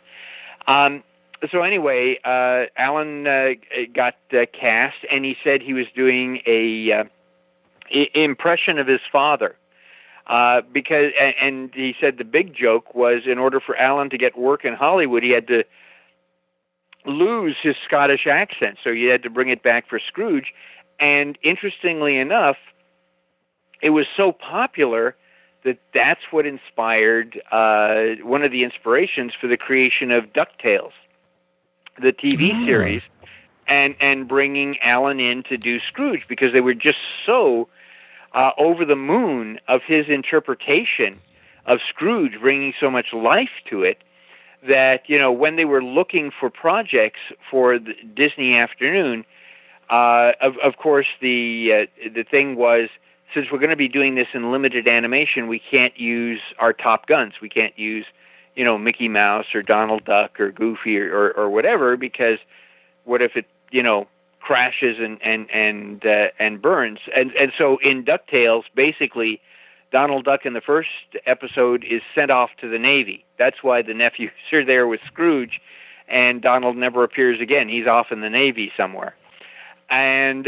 So anyway, Alan got cast, and he said he was doing a impression of his father. Because he said the big joke was, in order for Alan to get work in Hollywood, he had to lose his Scottish accent, so he had to bring it back for Scrooge. And interestingly enough, it was so popular that that's what inspired one of the inspirations for the creation of DuckTales, the TV series, and bringing Alan in to do Scrooge, because they were just so over the moon of his interpretation of Scrooge, bringing so much life to it, that, when they were looking for projects for the Disney Afternoon, of course, the thing was, since we're going to be doing this in limited animation, we can't use our top guns. We can't use, Mickey Mouse or Donald Duck or Goofy or whatever, because what if it, crashes and burns? And so in DuckTales, basically, Donald Duck in the first episode is sent off to the Navy. That's why the nephews are there with Scrooge, and Donald never appears again. He's off in the Navy somewhere. And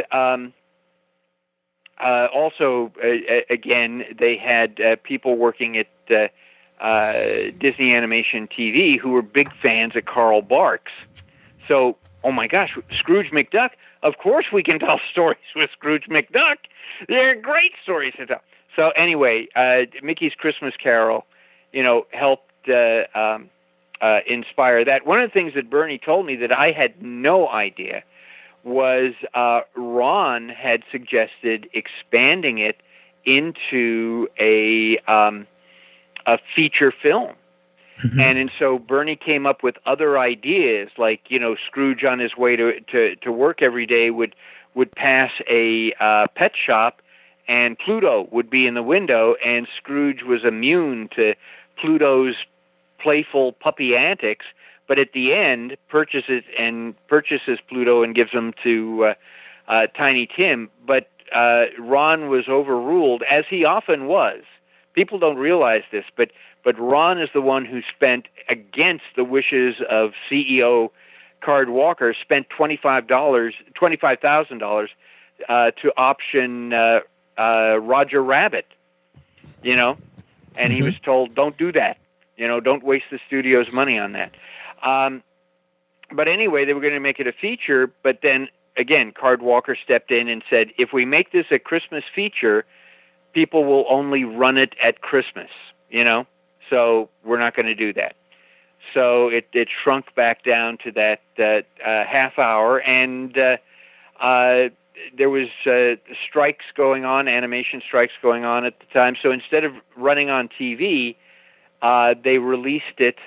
also, again, they had people working at Disney Animation TV who were big fans of Carl Barks. So, oh my gosh, Scrooge McDuck, of course we can tell stories with Scrooge McDuck. They're great stories to tell. So anyway, Mickey's Christmas Carol, helped inspire that. One of the things that Bernie told me that I had no idea was Ron had suggested expanding it into a feature film. Mm-hmm. And so Bernie came up with other ideas, like, Scrooge on his way to work every day would pass a pet shop, and Pluto would be in the window, and Scrooge was immune to Pluto's playful puppy antics, but at the end purchases Pluto and gives them to Tiny Tim. But Ron was overruled, as he often was. People don't realize this, but Ron is the one who spent, against the wishes of CEO Card Walker, spent $25,000 to option Roger Rabbit, and mm-hmm. He was told, don't do that, don't waste the studio's money on that. But anyway, they were going to make it a feature, but then, again, Card Walker stepped in and said, if we make this a Christmas feature, people will only run it at Christmas, so we're not going to do that. So it shrunk back down to that half hour, and there was strikes going on, animation strikes going on at the time. So instead of running on TV, they released it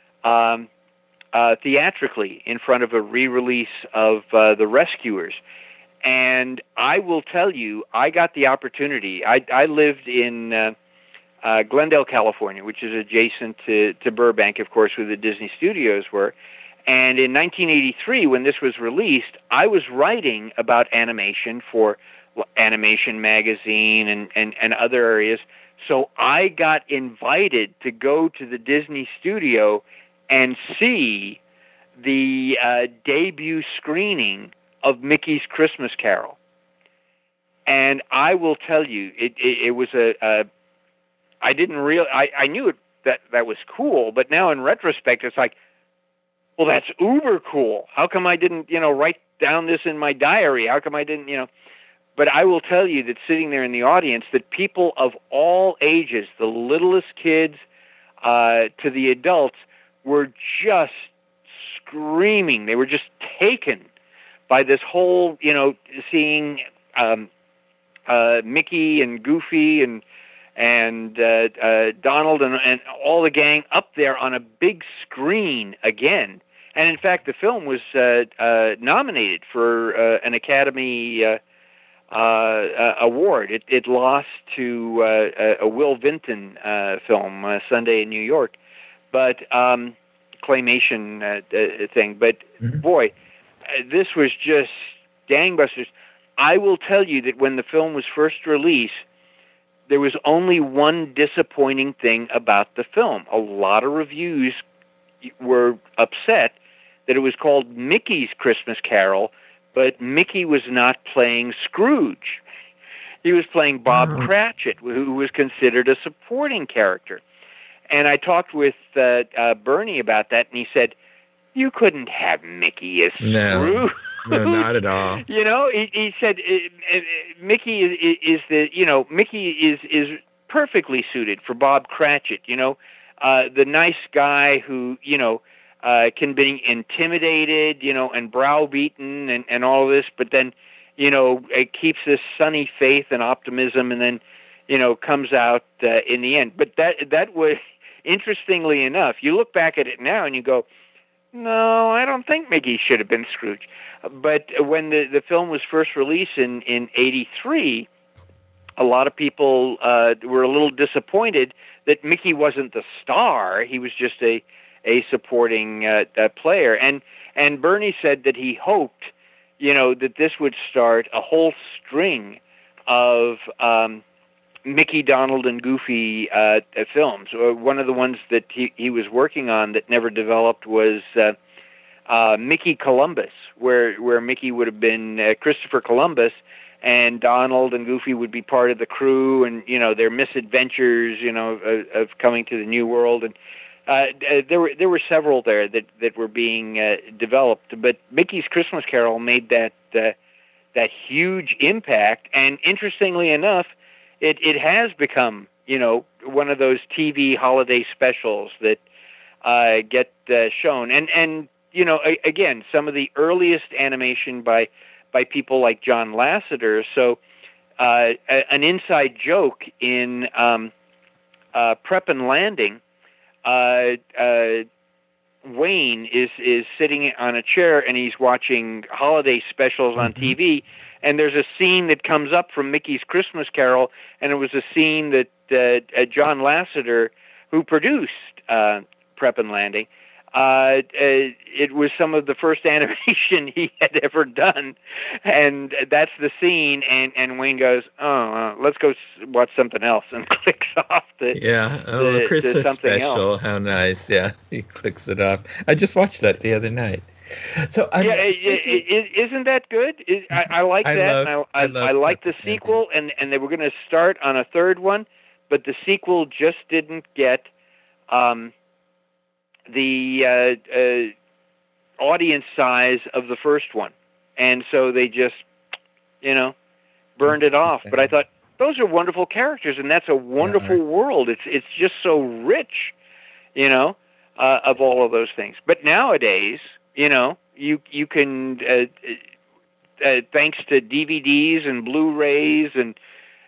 theatrically in front of a re-release of The Rescuers. And I will tell you, I got the opportunity. I lived in Glendale, California, which is adjacent to Burbank, of course, where the Disney Studios were. And in 1983, when this was released, I was writing about animation for Animation Magazine and other areas. So I got invited to go to the Disney studio and see the debut screening of Mickey's Christmas Carol. And I will tell you, it was I didn't I knew that was cool, but now in retrospect, it's like, well, that's uber cool. How come I didn't, write down this in my diary? How come I didn't, But I will tell you that sitting there in the audience, that people of all ages, the littlest kids to the adults, were just screaming. They were just taken by this whole, seeing Mickey and Goofy and Donald and all the gang up there on a big screen again. And in fact, the film was nominated for an Academy award. It lost to a Will Vinton film, Sunday in New York, but claymation thing. But boy, this was just gangbusters. I will tell you that when the film was first released, there was only one disappointing thing about the film. A lot of reviews were upset that it was called Mickey's Christmas Carol, but Mickey was not playing Scrooge. He was playing Bob Cratchit, who was considered a supporting character. And I talked with Bernie about that, and he said, you couldn't have Mickey as Scrooge. No, not at all. He said Mickey is perfectly suited for Bob Cratchit. The nice guy who can be intimidated, and browbeaten and all of this, but then it keeps this sunny faith and optimism, and then comes out in the end. But that was, interestingly enough, you look back at it now and you go, no, I don't think Mickey should have been Scrooge. But when the film was first released in 1983, a lot of people were a little disappointed that Mickey wasn't the star. He was just a supporting player. And Bernie said that he hoped, that this would start a whole string of Mickey, Donald, and Goofy films. One of the ones that he was working on that never developed was Mickey Columbus, where Mickey would have been Christopher Columbus, and Donald and Goofy would be part of the crew, and their misadventures, of coming to the New World. And there were several there that were being developed. But Mickey's Christmas Carol made that huge impact, and interestingly enough, it has become, one of those TV holiday specials that get shown. And again, some of the earliest animation by people like John Lasseter. So an inside joke in Prep and Landing, Wayne is sitting on a chair and he's watching holiday specials on TV. And there's a scene that comes up from Mickey's Christmas Carol, and it was a scene that John Lasseter, who produced Prep and Landing, it was some of the first animation he had ever done, and that's the scene. And Wayne goes, "Oh, let's go watch something else," and clicks off the Christmas special. Else. How nice! Yeah, he clicks it off. I just watched that the other night. So isn't that good? I like that. I like the sequel, and they were going to start on a third one, but the sequel just didn't get the audience size of the first one, and so they just burned it off. But I thought those are wonderful characters, and that's a wonderful world. It's just so rich, of all of those things. But nowadays, you can, thanks to DVDs and Blu-rays and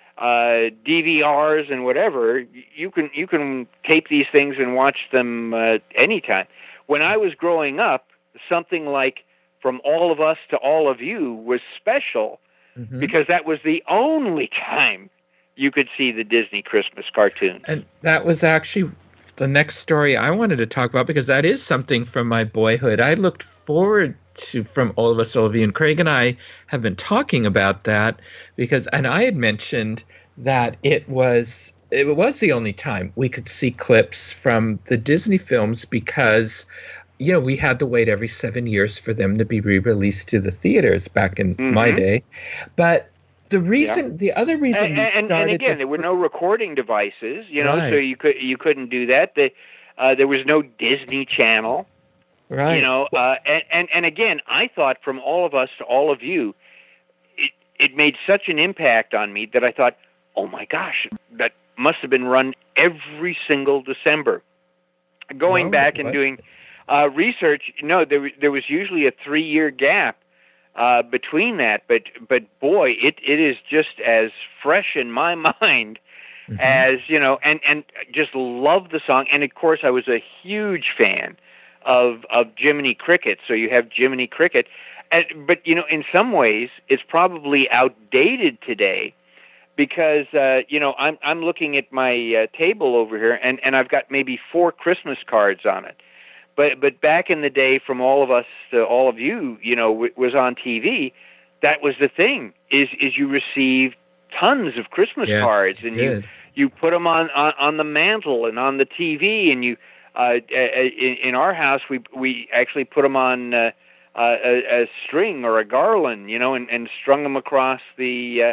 DVRs and whatever, you can tape these things and watch them anytime. When I was growing up, something like From All of Us to All of You was special because that was the only time you could see the Disney Christmas cartoons. And that was actually the next story I wanted to talk about, because that is something from my boyhood. I looked forward to From All of Us to All of You, and Craig and I have been talking about that and I had mentioned that it was it was the only time we could see clips from the Disney films because, we had to wait every 7 years for them to be re-released to the theaters back in my day. But the other reason we started, and again, there were no recording devices, so Right. you couldn't do that. There was no Disney Channel, Right. And again, I thought from all of us to all of you, it made such an impact on me that I thought, oh my gosh, that must have been run every single December. Going back and doing research, no, there was usually a 3-year gap between that, but boy, it is just as fresh in my mind as, and just love the song. And of course, I was a huge fan of Jiminy Cricket. So you have Jiminy Cricket, but in some ways, it's probably outdated today because I'm looking at my table over here, and I've got maybe 4 Christmas cards on it. But back in the day, from all of us to all of you, was on TV. That was the thing: is you received tons of Christmas cards, and you put them on the mantle and on the TV, and you in our house we actually put them on a string or a garland, and strung them across the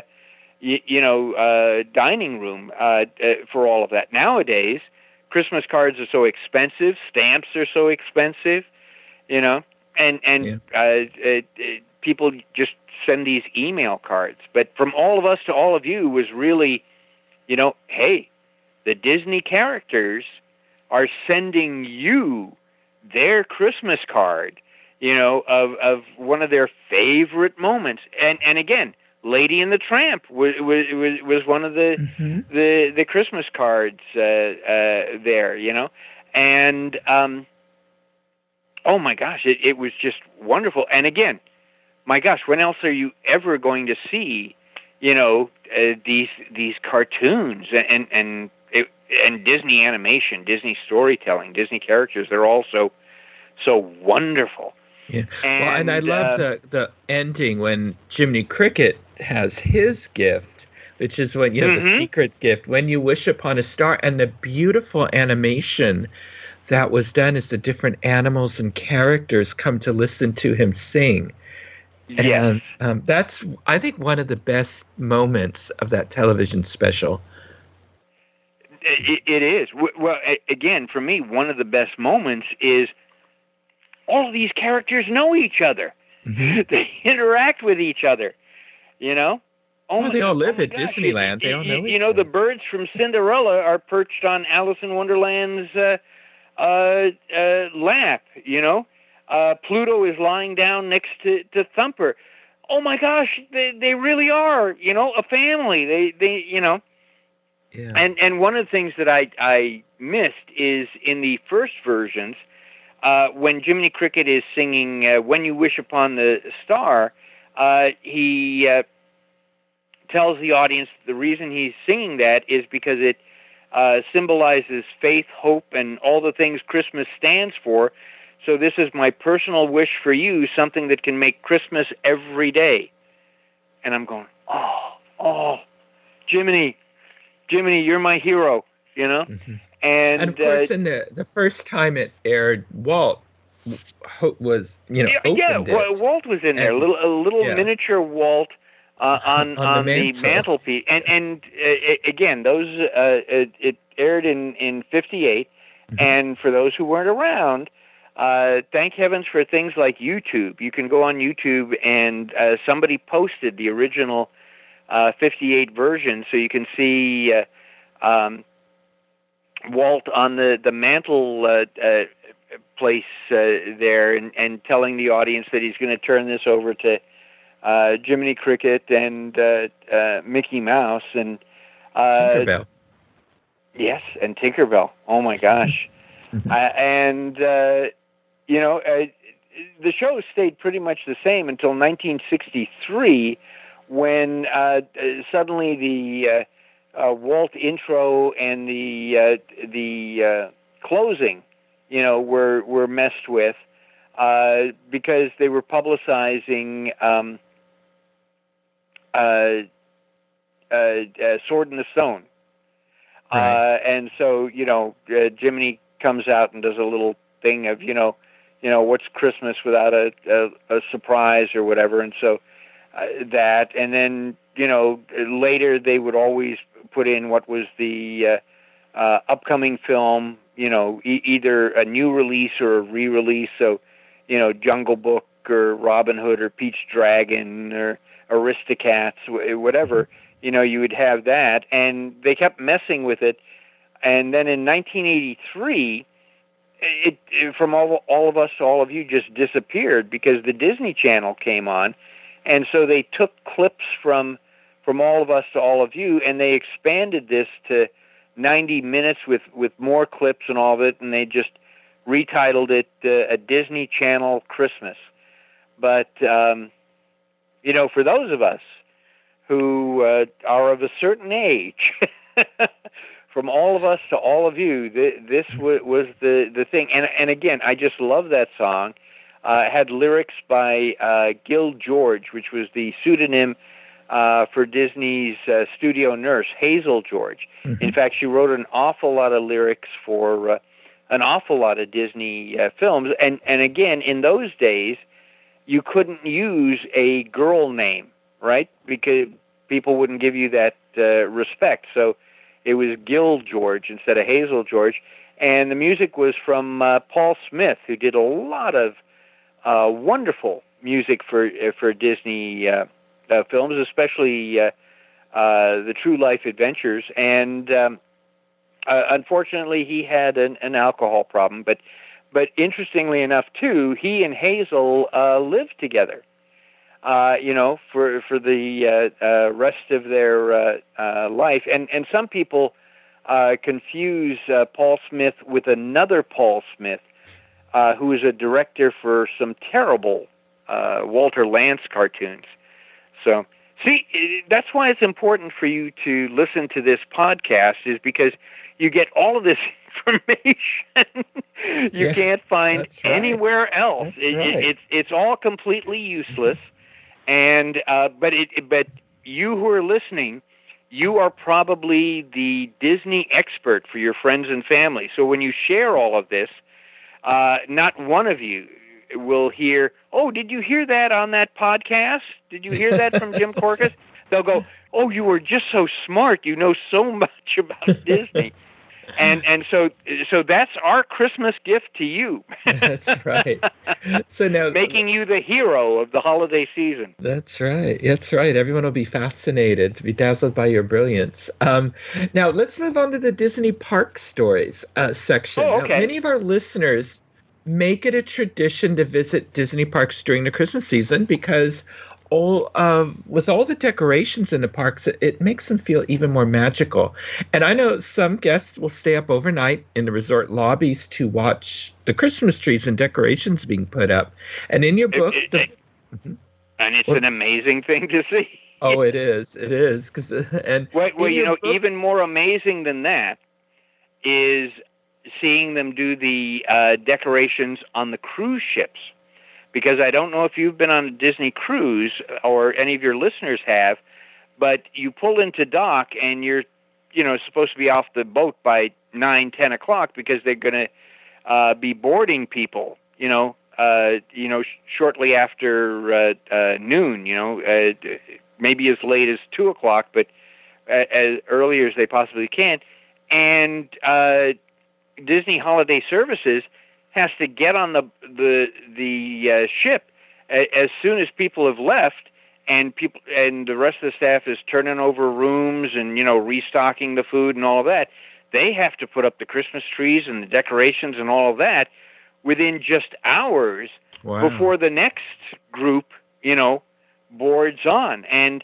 dining room for all of that. Nowadays, Christmas cards are so expensive, stamps are so expensive, and people just send these email cards. But from all of us to all of you was really, hey, the Disney characters are sending you their Christmas card, of one of their favorite moments. And again, Lady and the Tramp was one of the Christmas cards there, and oh my gosh, it was just wonderful. And again, my gosh, when else are you ever going to see, these cartoons and Disney animation, Disney storytelling, Disney characters? They're all so wonderful. Yeah. And I love the ending when Jiminy Cricket has his gift, which is when the secret gift, when you wish upon a star, and the beautiful animation that was done as the different animals and characters come to listen to him sing. Yes. And that's, I think, one of the best moments of that television special. It is. Well, again, for me, one of the best moments is all of these characters know each other. Mm-hmm. They interact with each other, Oh, they all live at Disneyland. They all know each other. The birds from Cinderella are perched on Alice in Wonderland's lap, Pluto is lying down next to Thumper. Oh my gosh, they really are, a family. They Yeah. And one of the things that I missed is in the first versions, when Jiminy Cricket is singing "When You Wish Upon the Star," he tells the audience the reason he's singing that is because it symbolizes faith, hope, and all the things Christmas stands for. So this is my personal wish for you, something that can make Christmas every day. And I'm going, oh, Jiminy, you're my hero, Mm-hmm. And of course, in the first time it aired, Walt was, opened it. Walt was in there, a little miniature Walt on the mantelpiece. And again, those it aired in 58. Mm-hmm. And for those who weren't around, thank heavens for things like YouTube. You can go on YouTube, and somebody posted the original 58 version, so you can see Walt on the mantle place there, and telling the audience that he's going to turn this over to Jiminy Cricket and Mickey Mouse and Tinkerbell. Yes, and Tinkerbell. Oh my gosh! The show stayed pretty much the same until 1963, when suddenly the Walt intro and the closing, were messed with because they were publicizing Sword in the Stone. Right. And so, Jiminy comes out and does a little thing of, what's Christmas without a surprise or whatever. And so that, and then, later they would always put in what was the upcoming film, either a new release or a re-release. So, Jungle Book or Robin Hood or Pete's Dragon or Aristocats, whatever, you would have that. And they kept messing with it. And then in 1983, it from all of us to all of you just disappeared because the Disney Channel came on. And so they took clips from all of us to all of you, and they expanded this to 90 minutes with more clips and all of it, and they just retitled it A Disney Channel Christmas. But, for those of us who are of a certain age, from all of us to all of you, this was the thing. And again, I just love that song. It had lyrics by Gil George, which was the pseudonym for Disney's studio nurse, Hazel George. Mm-hmm. In fact, she wrote an awful lot of lyrics for an awful lot of Disney films. And again, in those days, you couldn't use a girl name, right? Because people wouldn't give you that respect. So it was Gil George instead of Hazel George. And the music was from Paul Smith, who did a lot of wonderful music for Disney films, especially the True Life Adventures. And unfortunately, he had an alcohol problem. But interestingly enough, too, he and Hazel lived together, for the rest of their life. And some people confuse Paul Smith with another Paul Smith, who was a director for some terrible Walter Lantz cartoons. So, see, that's why it's important for you to listen to this podcast, is because you get all of this information you can't find anywhere else. It's all completely useless. And but you who are listening, you are probably the Disney expert for your friends and family. So when you share all of this, not one of you will hear, "Oh, did you hear that on that podcast? Did you hear that from Jim Korkis?" They'll go, "Oh, you were just so smart. You know so much about Disney." And so that's our Christmas gift to you. That's right. So now, making you the hero of the holiday season. That's right. That's right. Everyone will be fascinated, to be dazzled by your brilliance. Now let's move on to the Disney Park Stories section. Oh, okay. Now, many of our listeners make it a tradition to visit Disney parks during the Christmas season because with all the decorations in the parks, it makes them feel even more magical. And I know some guests will stay up overnight in the resort lobbies to watch the Christmas trees and decorations being put up. And in your book, and it's an amazing thing to see. Oh, it is. It is. Even more amazing than that is seeing them do the decorations on the cruise ships. Because I don't know if you've been on a Disney cruise or any of your listeners have, but you pull into dock and you're, supposed to be off the boat by 9, 10 o'clock because they're going to be boarding people, shortly after noon, maybe as late as 2 o'clock, but as early as they possibly can. And Disney Holiday Services has to get on the ship as soon as people have left, and the rest of the staff is turning over rooms and restocking the food and all of that. They have to put up the Christmas trees and the decorations and all of that within just hours before the next group boards on. And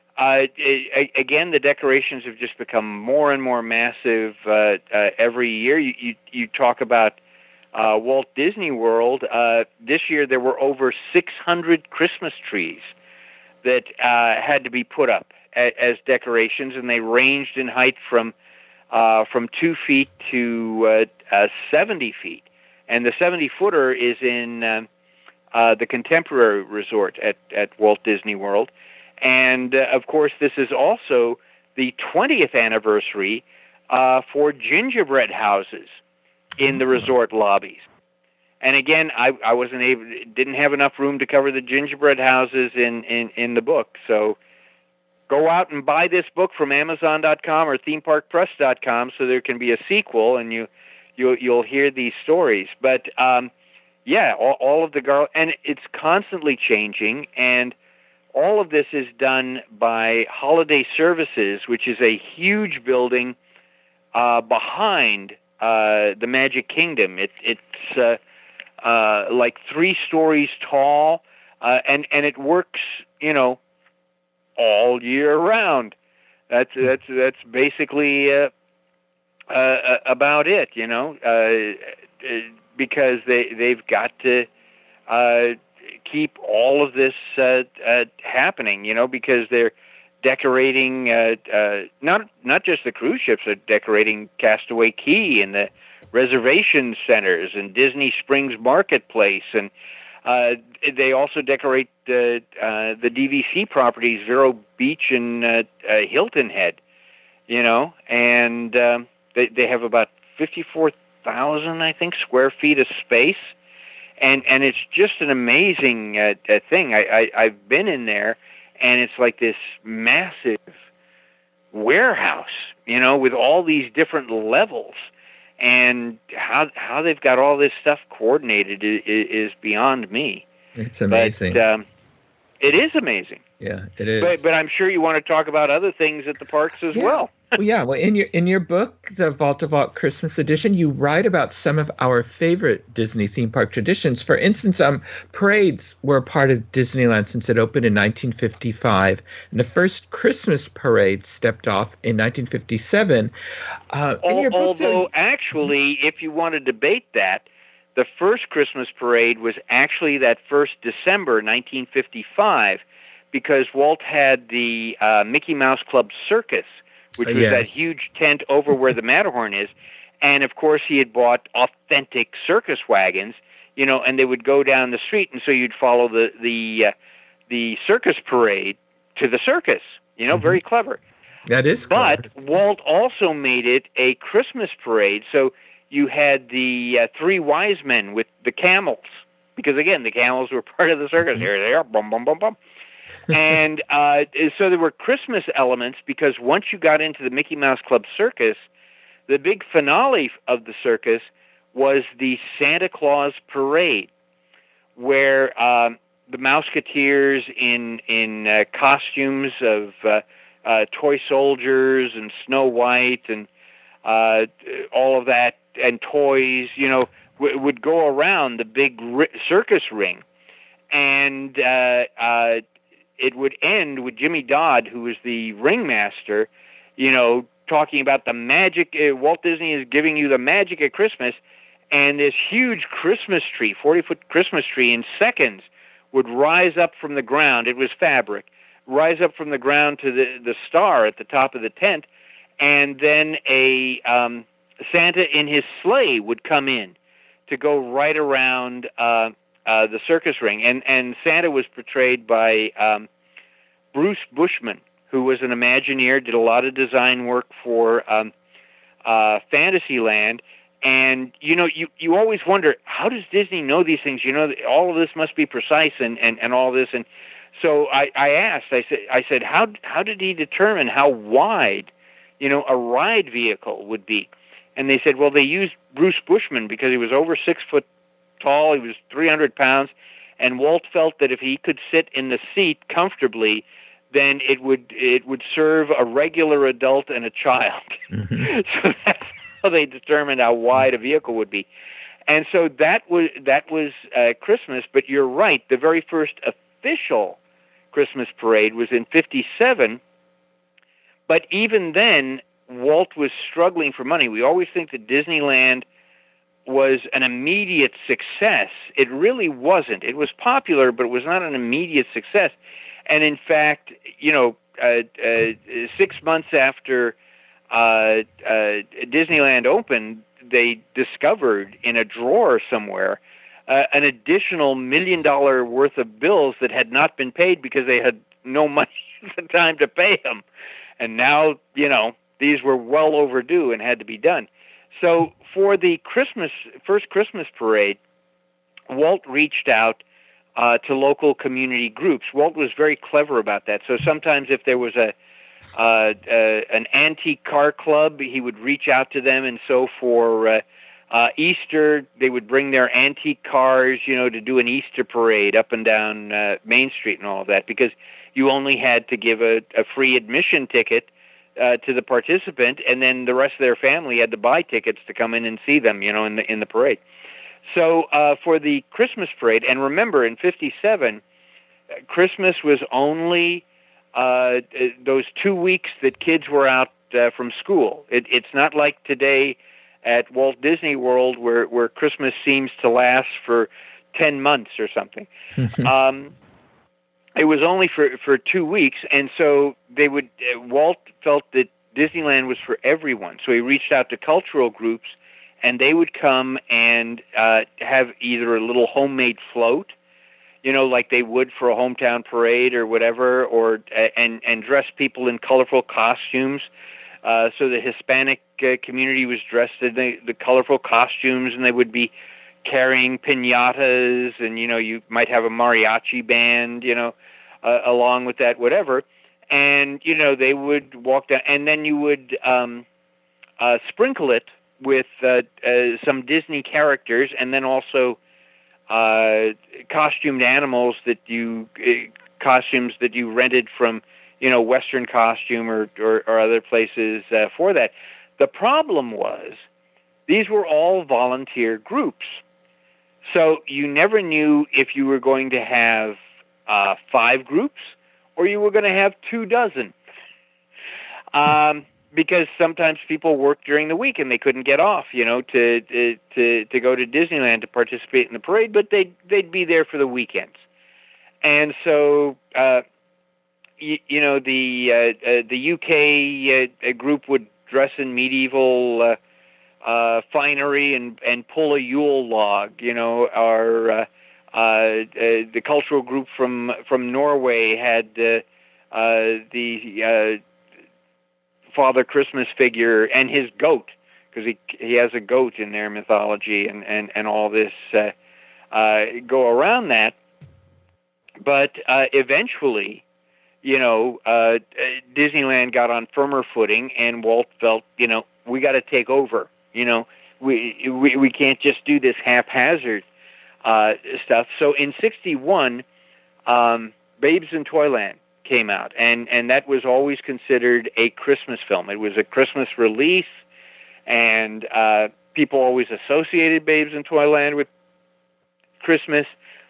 again, the decorations have just become more and more massive every year. You talk about Walt Disney World. This year there were over 600 Christmas trees that had to be put up as decorations, and they ranged in height from 2 feet to 70 feet. And the 70-footer is in the Contemporary Resort at Walt Disney World. And, of course, this is also the 20th anniversary for gingerbread houses in the resort lobbies. And again, I didn't have enough room to cover the gingerbread houses in the book. So go out and buy this book from Amazon.com or ThemeParkPress.com so there can be a sequel, and you'll hear these stories. But yeah, all of the garland, and it's constantly changing, and all of this is done by Holiday Services, which is a huge building behind the Magic Kingdom. It's like 3 stories tall, and it works, all year round. That's basically about it, because they've got to keep all of this happening, because they're decorating not just the cruise ships, they're decorating Castaway Cay and the reservation centers and Disney Springs Marketplace, and they also decorate the DVC properties, Vero Beach and Hilton Head, and they have about 54,000, I think, square feet of space, and it's just an amazing thing. I've been in there, and it's like this massive warehouse, with all these different levels. And how they've got all this stuff coordinated is beyond me. It's amazing. But, it is amazing. Yeah, it is. But I'm sure you want to talk about other things at the parks as well. Well, in your book, the Vault to Vault Christmas Edition, you write about some of our favorite Disney theme park traditions. For instance, parades were a part of Disneyland since it opened in 1955, and the first Christmas parade stepped off in 1957. Although, actually, if you want to debate that, the first Christmas parade was actually that first December 1955, because Walt had the Mickey Mouse Club Circus, which was that huge tent over where the Matterhorn is. And, of course, he had bought authentic circus wagons, and they would go down the street, and so you'd follow the circus parade to the circus, very clever. That is clever. But Walt also made it a Christmas parade, so you had the 3 wise men with the camels, because, again, the camels were part of the circus. Here they are, bum, bum, bum, bum. And so there were Christmas elements, because once you got into the Mickey Mouse Club Circus, the big finale of the circus was the Santa Claus Parade, where the Mouseketeers in costumes of toy soldiers and Snow White and all of that, and toys, would go around the big circus ring. And it would end with Jimmy Dodd, who was the ringmaster, talking about the magic. Walt Disney is giving you the magic of Christmas, and this huge Christmas tree, 40-foot Christmas tree, in seconds would rise up from the ground. It was fabric. Rise up from the ground to the star at the top of the tent, and then a Santa in his sleigh would come in to go right around the circus ring, and Santa was portrayed by Bruce Bushman, who was an Imagineer, did a lot of design work for Fantasyland, and you always wonder, how does Disney know these things? All of this must be precise and all this, and so I asked, I said, how did he determine how wide a ride vehicle would be? And they said, well, they used Bruce Bushman because he was over 6 foot tall, he was 300 pounds, and Walt felt that if he could sit in the seat comfortably, then it would serve a regular adult and a child. Mm-hmm. So that's how they determined how wide a vehicle would be. And so that was Christmas. But you're right, the very first official Christmas parade was in 57. But even then, Walt was struggling for money. We always think that Disneyland was an immediate success. It really wasn't. It was popular, but it was not an immediate success. And in fact, 6 months after Disneyland opened, they discovered in a drawer somewhere an additional $1 million worth of bills that had not been paid because they had no money at the time to pay them. And now, these were well overdue and had to be done. So for the first Christmas parade, Walt reached out to local community groups. Walt was very clever about that. So sometimes if there was an antique car club, he would reach out to them. And so for Easter, they would bring their antique cars, to do an Easter parade up and down Main Street and all of that, because you only had to give a free admission ticket to the participant, and then the rest of their family had to buy tickets to come in and see them, in the parade. So for the Christmas parade, and remember, in '57, Christmas was only those 2 weeks that kids were out from school. It's not like today at Walt Disney World where Christmas seems to last for 10 months or something. It was only for 2 weeks, and so Walt felt that Disneyland was for everyone. So he reached out to cultural groups, and they would come and have either a little homemade float, like they would for a hometown parade or whatever, or and dress people in colorful costumes. So the Hispanic community was dressed in the colorful costumes, and they would be carrying piñatas, and you might have a mariachi band, along with that, whatever. And they would walk down, and then you would sprinkle it with some Disney characters, and then also costumed animals costumes that you rented from Western Costume or other places for that. The problem was these were all volunteer groups, so you never knew if you were going to have 5 groups or you were going to have 24. Because sometimes people worked during the week and they couldn't get off, to go to Disneyland to participate in the parade, but they'd be there for the weekends. And so, the UK group would dress in medieval finery and pull a Yule log, or the cultural group from Norway had the Father Christmas figure and his goat, because he has a goat in their mythology, and all this go around that. But eventually, Disneyland got on firmer footing, and Walt felt, we got to take over. We can't just do this haphazard stuff. So in '61, Babes in Toyland came out, and that was always considered a Christmas film. It was a Christmas release, and people always associated Babes in Toyland with Christmas.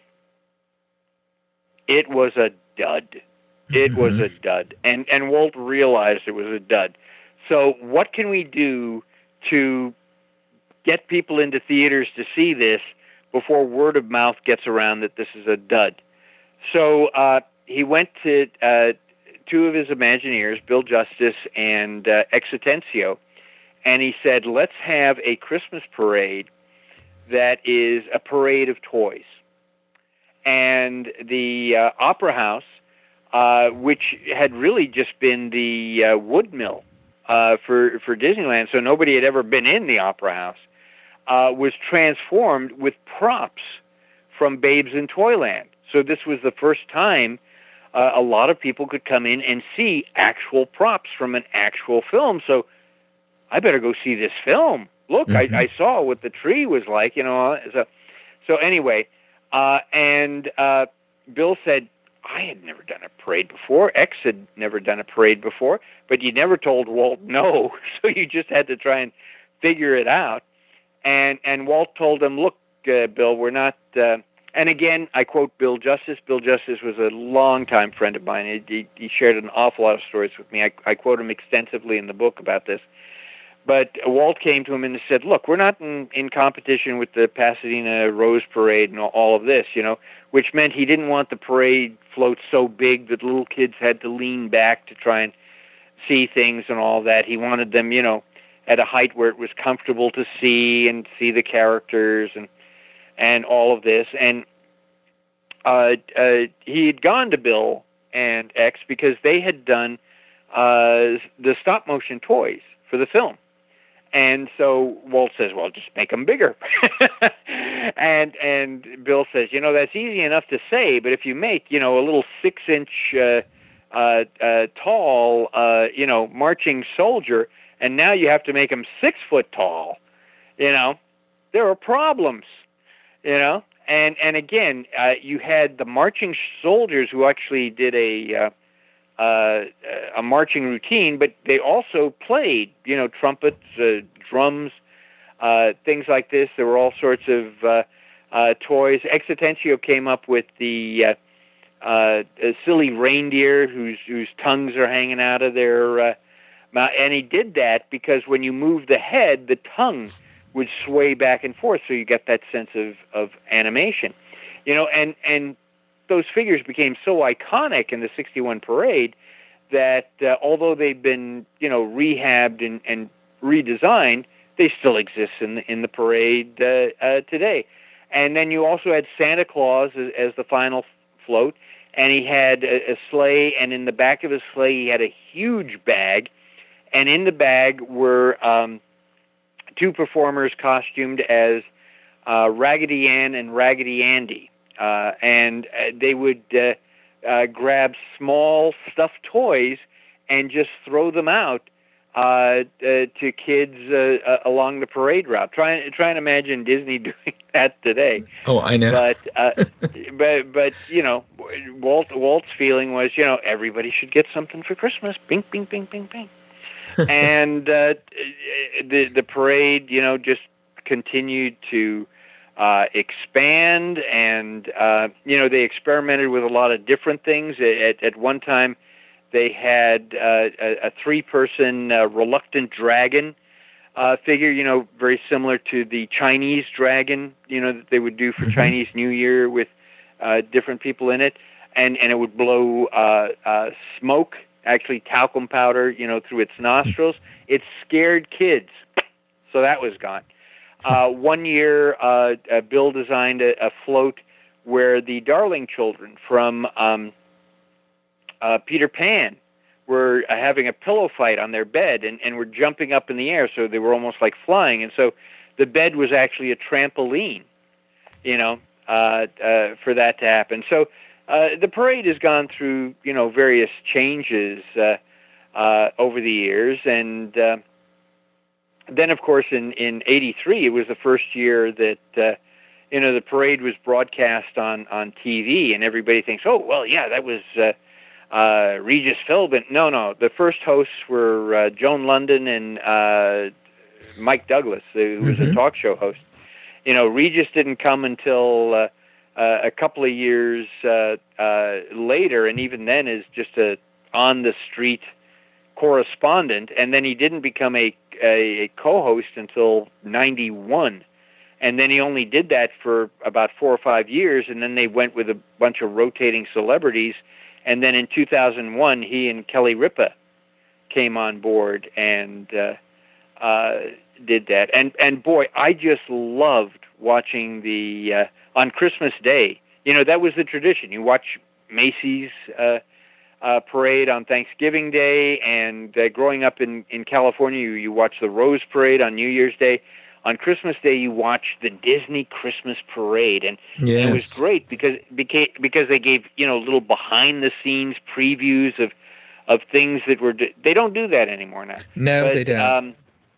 It was a dud. It was a dud, and Walt realized it was a dud. So what can we do to get people into theaters to see this before word of mouth gets around that this is a dud? So he went to 2 of his Imagineers, Bill Justice and Exitencio, and he said, let's have a Christmas parade that is a parade of toys. And the Opera House, which had really just been the wood mill for Disneyland, so nobody had ever been in the Opera House, was transformed with props from Babes in Toyland. So this was the first time a lot of people could come in and see actual props from an actual film. So I better go see this film. Look, I saw what the tree was like, So anyway, and Bill said, I had never done a parade before. X had never done a parade before, but you never told Walt no, so you just had to try and figure it out. And Walt told him, look, Bill, we're not... and again, I quote Bill Justice. Bill Justice was a longtime friend of mine. He shared an awful lot of stories with me. I quote him extensively in the book about this. But Walt came to him and said, look, we're not in competition with the Pasadena Rose Parade and all of this, which meant he didn't want the parade float so big that little kids had to lean back to try and see things and all that. He wanted them, at a height where it was comfortable to see and see the characters and all of this. And he had gone to Bill and X because they had done the stop motion toys for the film. And so Walt says, well, just make them bigger. and Bill says, that's easy enough to say, but if you make, a little 6-inch tall, marching soldier, and now you have to make him 6 foot tall, there are problems, And again, you had the marching soldiers who actually did a marching routine, but they also played, trumpets, drums, things like this. There were all sorts of toys. Exitentio came up with the silly reindeer whose tongues are hanging out of their mouth, and he did that because when you move the head, the tongue would sway back and forth, so you get that sense of animation, and those figures became so iconic in the '61 parade that although they've been, rehabbed and redesigned, they still exist in the parade today. And then you also had Santa Claus as the final float, and he had a sleigh, and in the back of his sleigh he had a huge bag, and in the bag were 2 performers costumed as Raggedy Ann and Raggedy Andy. And they would grab small stuffed toys and just throw them out to kids along the parade route. Try and imagine Disney doing that today. Oh, I know. But Walt's feeling was, everybody should get something for Christmas. Bing, bing, bing, bing, bing. And the parade, just continued to expand, and they experimented with a lot of different things. At one time, they had a 3-person reluctant dragon figure, very similar to the Chinese dragon, that they would do for Chinese New Year with different people in it, and it would blow smoke, actually talcum powder, through its nostrils. It scared kids, so that was gone. One year, Bill designed a float where the Darling children from Peter Pan were having a pillow fight on their bed and were jumping up in the air, so they were almost like flying. And so the bed was actually a trampoline, for that to happen. So the parade has gone through, various changes over the years, and then, of course, in '83, it was the first year that the parade was broadcast on TV, and everybody thinks, oh, well, yeah, that was Regis Philbin. No, the first hosts were Joan London and Mike Douglas, who was a talk show host. Regis didn't come until a couple of years later, and even then is just a on-the-street correspondent, and then he didn't become a co-host until '91, and then he only did that for about 4 or 5 years, and then they went with a bunch of rotating celebrities, and then in 2001 he and Kelly Ripa came on board and did that, and boy, I just loved watching the on Christmas Day. That was the tradition. You watch Macy's parade on Thanksgiving Day, and growing up in California, you watch the Rose Parade on New Year's Day. On Christmas Day, you watch the Disney Christmas Parade, and it was great because they gave little behind the scenes previews of things that were. They don't do that anymore now. No, they don't.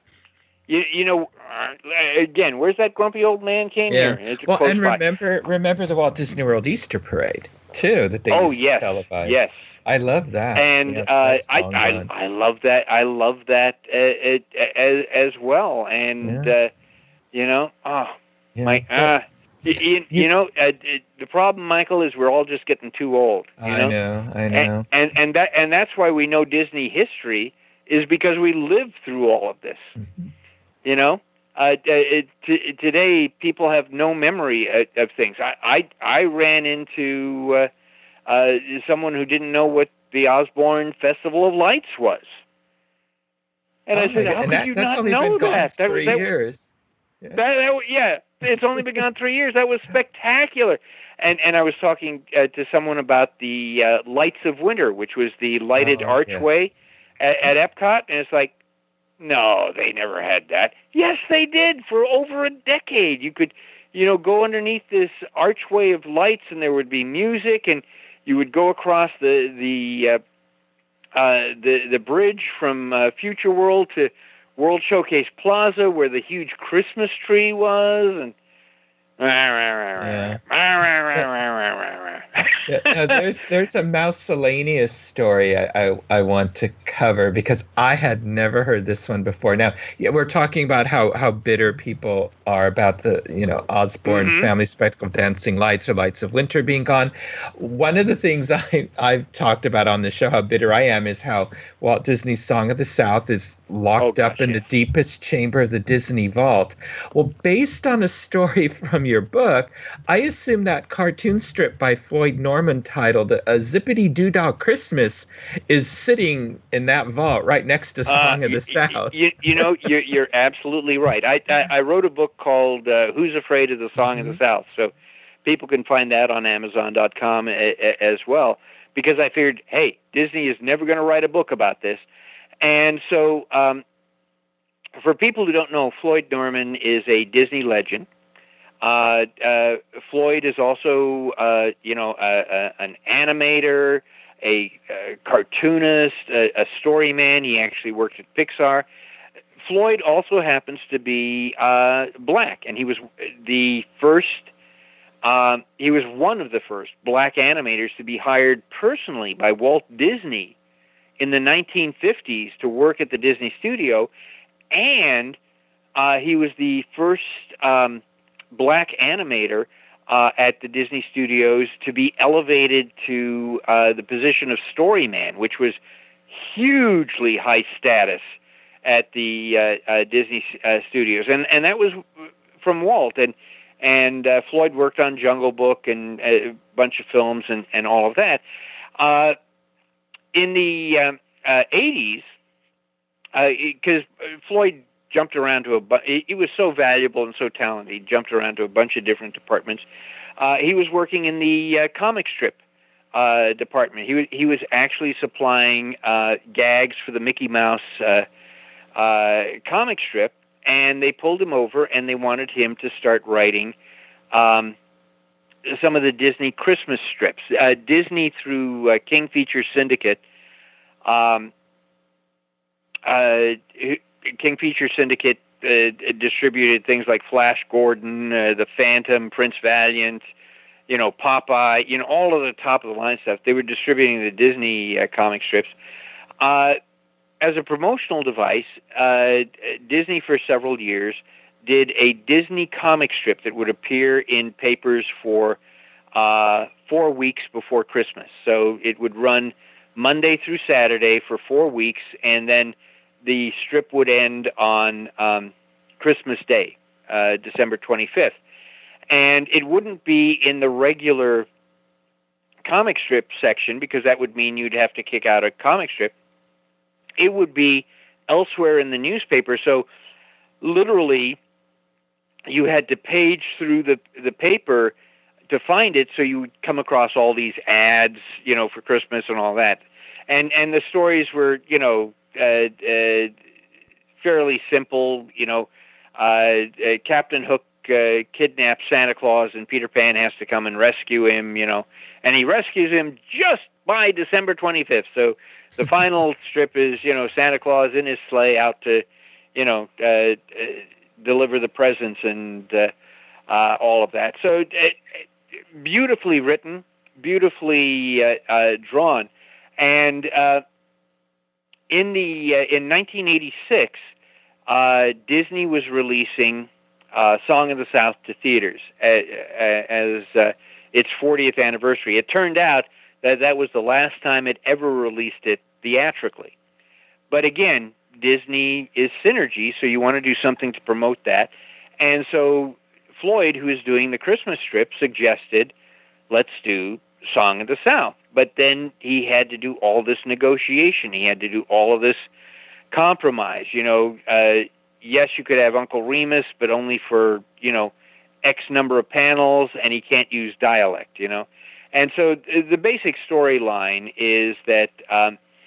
Again, where's that grumpy old man came here? Well, and remember the Walt Disney World Easter Parade too that they used to televise. Yes. I love that, and I love that. I love that as well. And the problem, Michael, is we're all just getting too old. I know. And that's why we know Disney history is because we lived through all of this. Today people have no memory of things. I ran into someone who didn't know what the Osborne Festival of Lights was. And I said, how could you not know that? That's only been gone 3 years. It's only been gone 3 years. That was spectacular. And I was talking to someone about the Lights of Winter, which was the lighted archway at Epcot, and it's like, no, they never had that. Yes, they did for over a decade. You could, go underneath this archway of lights, and there would be music, and you would go across the bridge from Future World to World Showcase Plaza, where the huge Christmas tree was, and yeah. There's a miscellaneous story I want to cover because I had never heard this one before. Now, we're talking about how bitter people are about the Osborne Family Spectacle Dancing Lights or Lights of Winter being gone. One of the things I've talked about on the show, how bitter I am, is how Walt Disney's Song of the South is locked up in the deepest chamber of the Disney vault. Well, based on a story from your book, I assume that cartoon strip by Floyd Norman titled "A Zippity Doo-Dah Christmas" is sitting in that vault right next to Song of the South. You're absolutely right. I wrote a book called "Who's Afraid of the Song of the South," so people can find that on Amazon.com as well. Because I figured, hey, Disney is never going to write a book about this, and so for people who don't know, Floyd Norman is a Disney legend. Floyd is also, an animator, a cartoonist, a story man. He actually worked at Pixar. Floyd also happens to be black, and he was the first. He was one of the first black animators to be hired personally by Walt Disney in the 1950s to work at the Disney studio, and he was the first black animator at the Disney studios to be elevated to the position of storyman, which was hugely high status at the Disney studios, and that was from Walt. And Floyd worked on Jungle Book and a bunch of films and all of that. In the 80s, because Floyd jumped around to he was so valuable and so talented, he jumped around to a bunch of different departments. He was working in the comic strip department. He was actually supplying gags for the Mickey Mouse comic strip, and they pulled him over and they wanted him to start writing some of the Disney Christmas strips. Disney, through King Features Syndicate, King Features Syndicate distributed things like Flash Gordon, the Phantom, Prince Valiant, Popeye, all of the top-of-the-line stuff. They were distributing the Disney comic strips. As a promotional device, Disney for several years did a Disney comic strip that would appear in papers for 4 weeks before Christmas. So it would run Monday through Saturday for 4 weeks, and then the strip would end on Christmas Day, December 25th. And it wouldn't be in the regular comic strip section, because that would mean you'd have to kick out a comic strip. It would be elsewhere in the newspaper. So literally, you had to page through the paper to find it, so you would come across all these ads, for Christmas and all that. And the stories were, fairly simple. Captain Hook kidnaps Santa Claus, and Peter Pan has to come and rescue him, and he rescues him just by December 25th. So the final strip is, Santa Claus in his sleigh out to, deliver the presents and all of that. So beautifully written, beautifully drawn. And in 1986, Disney was releasing Song of the South to theaters as its 40th anniversary. It turned out that was the last time it ever released it theatrically. But again, Disney is synergy, so you want to do something to promote that. And so Floyd, who is doing the Christmas strip, suggested, let's do Song of the South. But then he had to do all this negotiation. He had to do all of this compromise. Yes, you could have Uncle Remus, but only for, X number of panels, and he can't use dialect, And so the basic storyline is that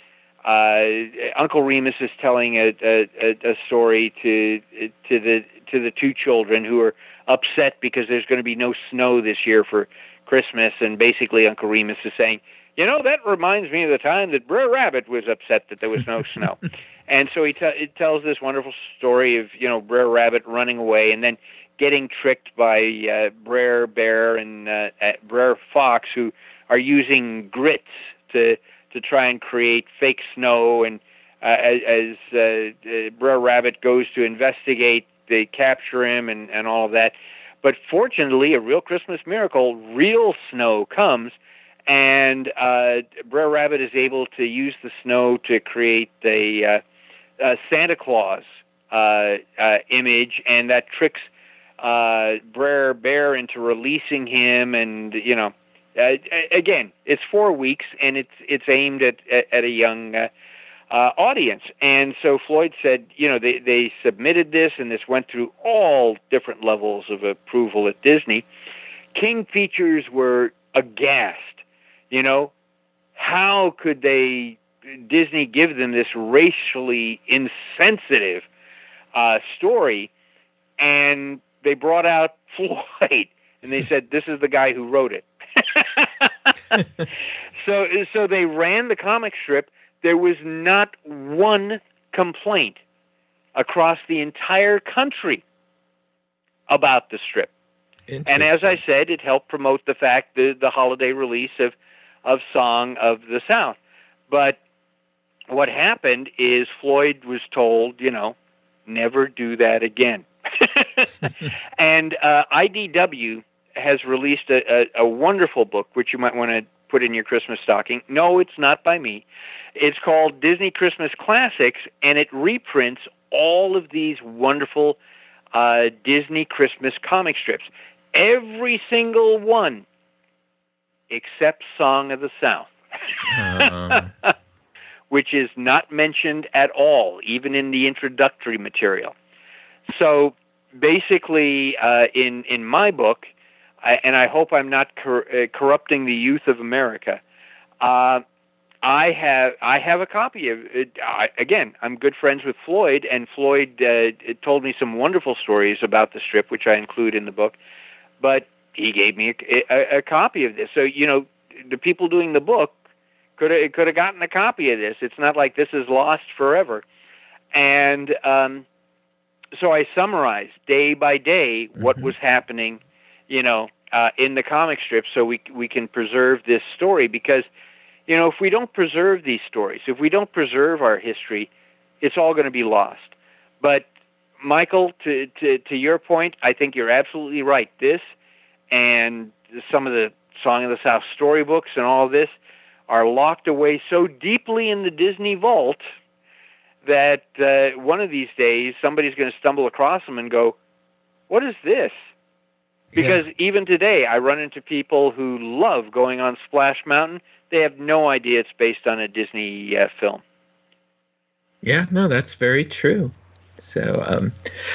Uncle Remus is telling a story to the two children who are upset because there's going to be no snow this year for Christmas, and basically Uncle Remus is saying, that reminds me of the time that Brer Rabbit was upset that there was no snow. And so he tells this wonderful story of, Brer Rabbit running away and then getting tricked by Brer Bear and Brer Fox, who are using grits to try and create fake snow. And as Brer Rabbit goes to investigate, they capture him and all of that. But fortunately, a real Christmas miracle, real snow comes, and Brer Rabbit is able to use the snow to create a Santa Claus image, and that tricks Brer Bear into releasing him. And again, it's 4 weeks, and it's aimed at a young audience. And so Floyd said, they submitted this, and this went through all different levels of approval at Disney. King Features were aghast. How could Disney give them this racially insensitive story? And they brought out Floyd, and they said, this is the guy who wrote it. So they ran the comic strip. There was not one complaint across the entire country about the strip. And as I said, it helped promote the fact, the holiday release of Song of the South. But what happened is Floyd was told, never do that again. And IDW has released a wonderful book, which you might want to put in your Christmas stocking. No, it's not by me. It's called Disney Christmas Classics, and it reprints all of these wonderful Disney Christmas comic strips. Every single one except Song of the South, which is not mentioned at all, even in the introductory material. So basically, in my book, and I hope I'm not corrupting the youth of America, I have a copy of it. Again, I'm good friends with Floyd, and Floyd told me some wonderful stories about the strip, which I include in the book. But he gave me a copy of this. So, the people doing the book could have gotten a copy of this. It's not like this is lost forever. And so I summarized day by day what was happening, in the comic strip, so we can preserve this story. Because, if we don't preserve these stories, if we don't preserve our history, it's all going to be lost. But Michael, to your point, I think you're absolutely right. This and some of the Song of the South storybooks and all of this are locked away so deeply in the Disney vault that one of these days somebody's going to stumble across them and go, what is this? Because even today I run into people who love going on Splash Mountain. They have no idea it's based on a Disney film. Yeah, no, that's very true. So,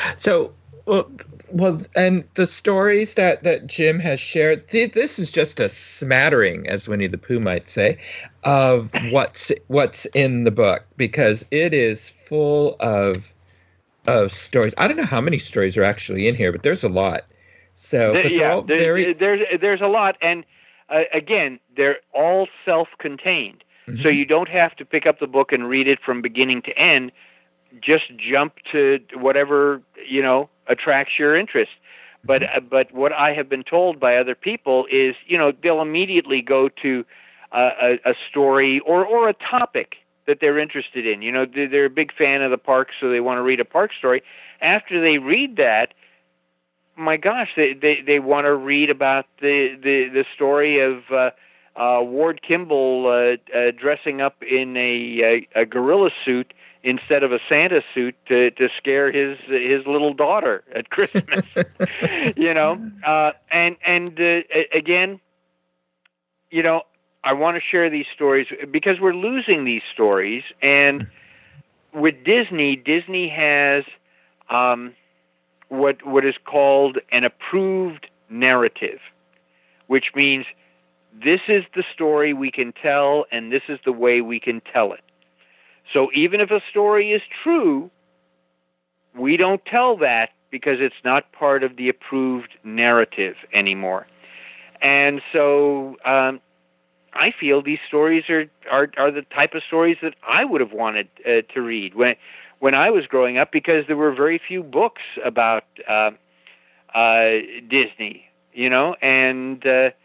well, and the stories that Jim has shared, this is just a smattering, as Winnie the Pooh might say, of what's in the book, because it is full of stories. I don't know how many stories are actually in here, but there's a lot. So, there's a lot, and again, they're all self-contained. So you don't have to pick up the book and read it from beginning to end. Just jump to whatever, attracts your interest. But what I have been told by other people is, they'll immediately go to a story or a topic that they're interested in. They're a big fan of the park, so they want to read a park story. After they read that, my gosh, they want to read about the story of Ward Kimball dressing up in a gorilla suit instead of a Santa suit to scare his little daughter at Christmas. Again, I want to share these stories because we're losing these stories. And with Disney has what is called an approved narrative, which means this is the story we can tell, and this is the way we can tell it. So even if a story is true, we don't tell that because it's not part of the approved narrative anymore. And so I feel these stories are the type of stories that I would have wanted to read when I was growing up, because there were very few books about Disney, and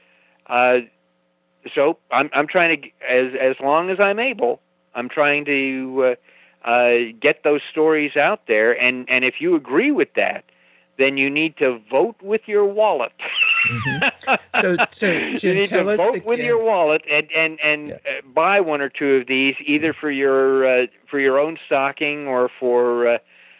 so I'm trying to, as long as I'm able, I'm trying to get those stories out there, and if you agree with that, then you need to vote with your wallet. So you need to vote with your wallet and buy one or two of these, either for your own stocking or for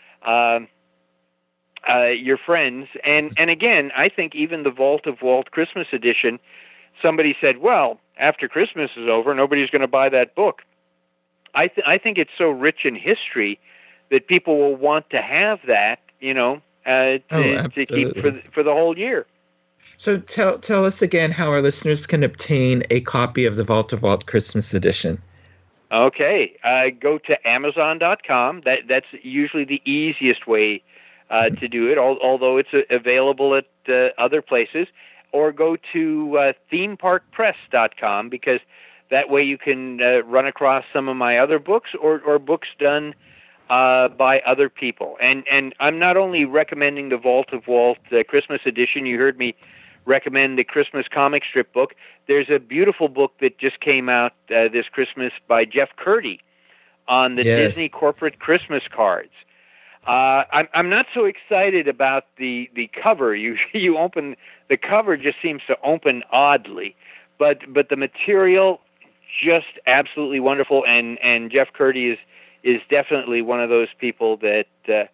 your friends. And again, I think even the Vault of Walt Christmas edition, somebody said, well, after Christmas is over, nobody's going to buy that book. I think it's so rich in history that people will want to have that, to keep for the whole year. So tell us again how our listeners can obtain a copy of the Vault of Walt Christmas edition. Okay, go to Amazon.com. That's usually the easiest way to do it, although it's available at other places. Or go to themeparkpress.com, because that way you can run across some of my other books or books done by other people. And I'm not only recommending the Vault of Walt Christmas edition. You heard me recommend the Christmas comic strip book. There's a beautiful book that just came out this Christmas by Jeff Curdy on the Disney corporate Christmas cards. I'm not so excited about the cover. You open the cover, just seems to open oddly, but the material just absolutely wonderful. And Jeff Curdy is definitely one of those people that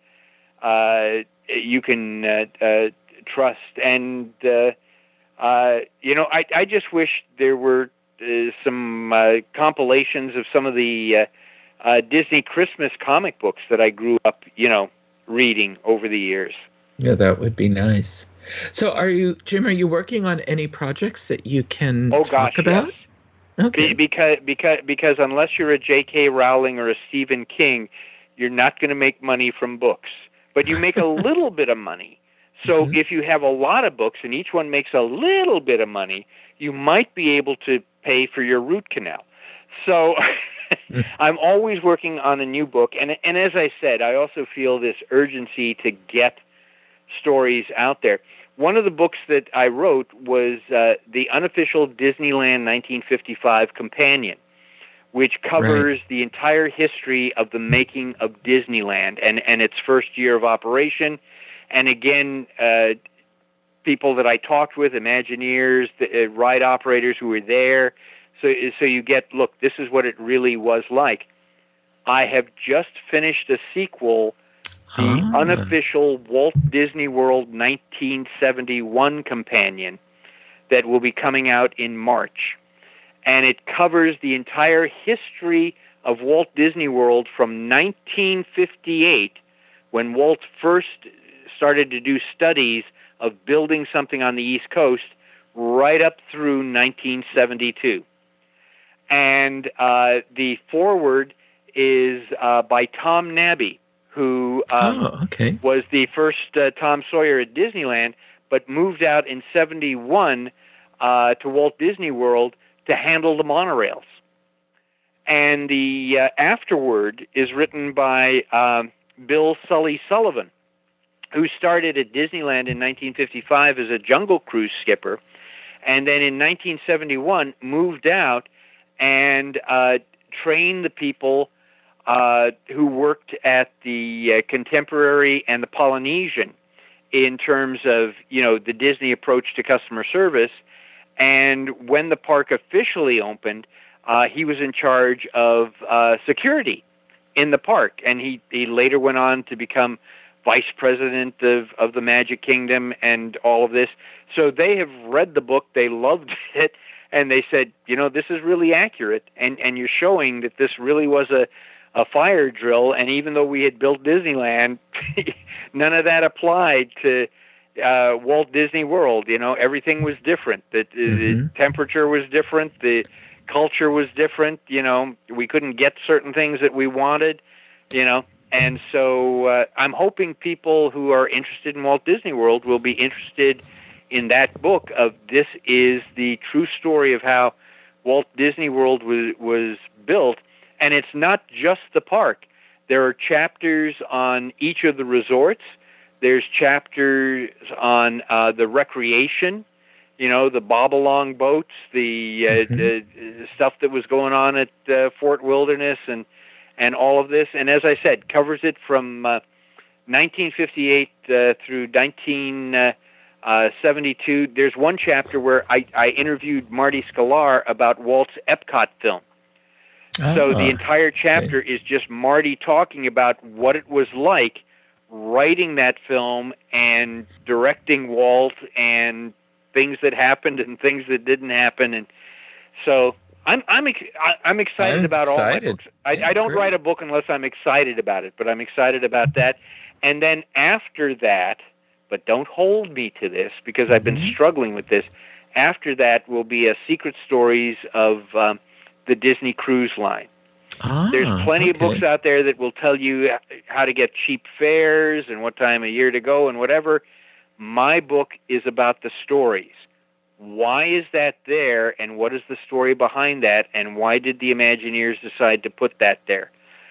you can trust. And I just wish there were some compilations of some of the Disney Christmas comic books that I grew up, reading over the years. Yeah, that would be nice. So Jim, are you working on any projects that you can talk about? Yes. Okay. Because unless you're a J.K. Rowling or a Stephen King, you're not going to make money from books. But you make a little bit of money. So if you have a lot of books and each one makes a little bit of money, you might be able to pay for your root canal. So I'm always working on a new book. And as I said, I also feel this urgency to get stories out there. One of the books that I wrote was the Unofficial Disneyland 1955 Companion, which covers the entire history of the making of Disneyland and its first year of operation. And again, people that I talked with, Imagineers, the ride operators who were there. So you get, look, this is what it really was like. I have just finished a sequel, the Unofficial Walt Disney World 1971 Companion, that will be coming out in March. And it covers the entire history of Walt Disney World from 1958, when Walt first started to do studies of building something on the East Coast, right up through 1972. And the foreword is by Tom Nabby, who was the first Tom Sawyer at Disneyland, but moved out in 71 to Walt Disney World to handle the monorails. And the afterword is written by Bill Sully Sullivan, who started at Disneyland in 1955 as a Jungle Cruise skipper, and then in 1971 moved out and trained the people who worked at the Contemporary and the Polynesian in terms of, the Disney approach to customer service. And when the park officially opened, he was in charge of security in the park. And he later went on to become vice president of the Magic Kingdom and all of this. So they have read the book, they loved it, and they said, this is really accurate, and you're showing that this really was a fire drill, and even though we had built Disneyland, none of that applied to Walt Disney World. Everything was different. The temperature was different, the culture was different. We couldn't get certain things that we wanted. And so I'm hoping people who are interested in Walt Disney World will be interested in that book of this is the true story of how Walt Disney World was built. And it's not just the park. There are chapters on each of the resorts. There's chapters on the recreation, the bob-along boats, the stuff that was going on at Fort Wilderness and all of this. And as I said, covers it from 1958 through 1972. There's one chapter where I interviewed Marty Sklar about Walt's Epcot film. So the entire chapter is just Marty talking about what it was like writing that film and directing Walt and things that happened and things that didn't happen. And so I'm excited about all my books. I don't write a book unless I'm excited about it, but I'm excited about that. And then after that, but don't hold me to this because I've been struggling with this, after that will be a Secret Stories of the Disney Cruise Line. There's plenty of books out there that will tell you how to get cheap fares and what time of year to go and whatever. My book is about the stories. Why is that there, and what is the story behind that, and why did the Imagineers decide to put that there?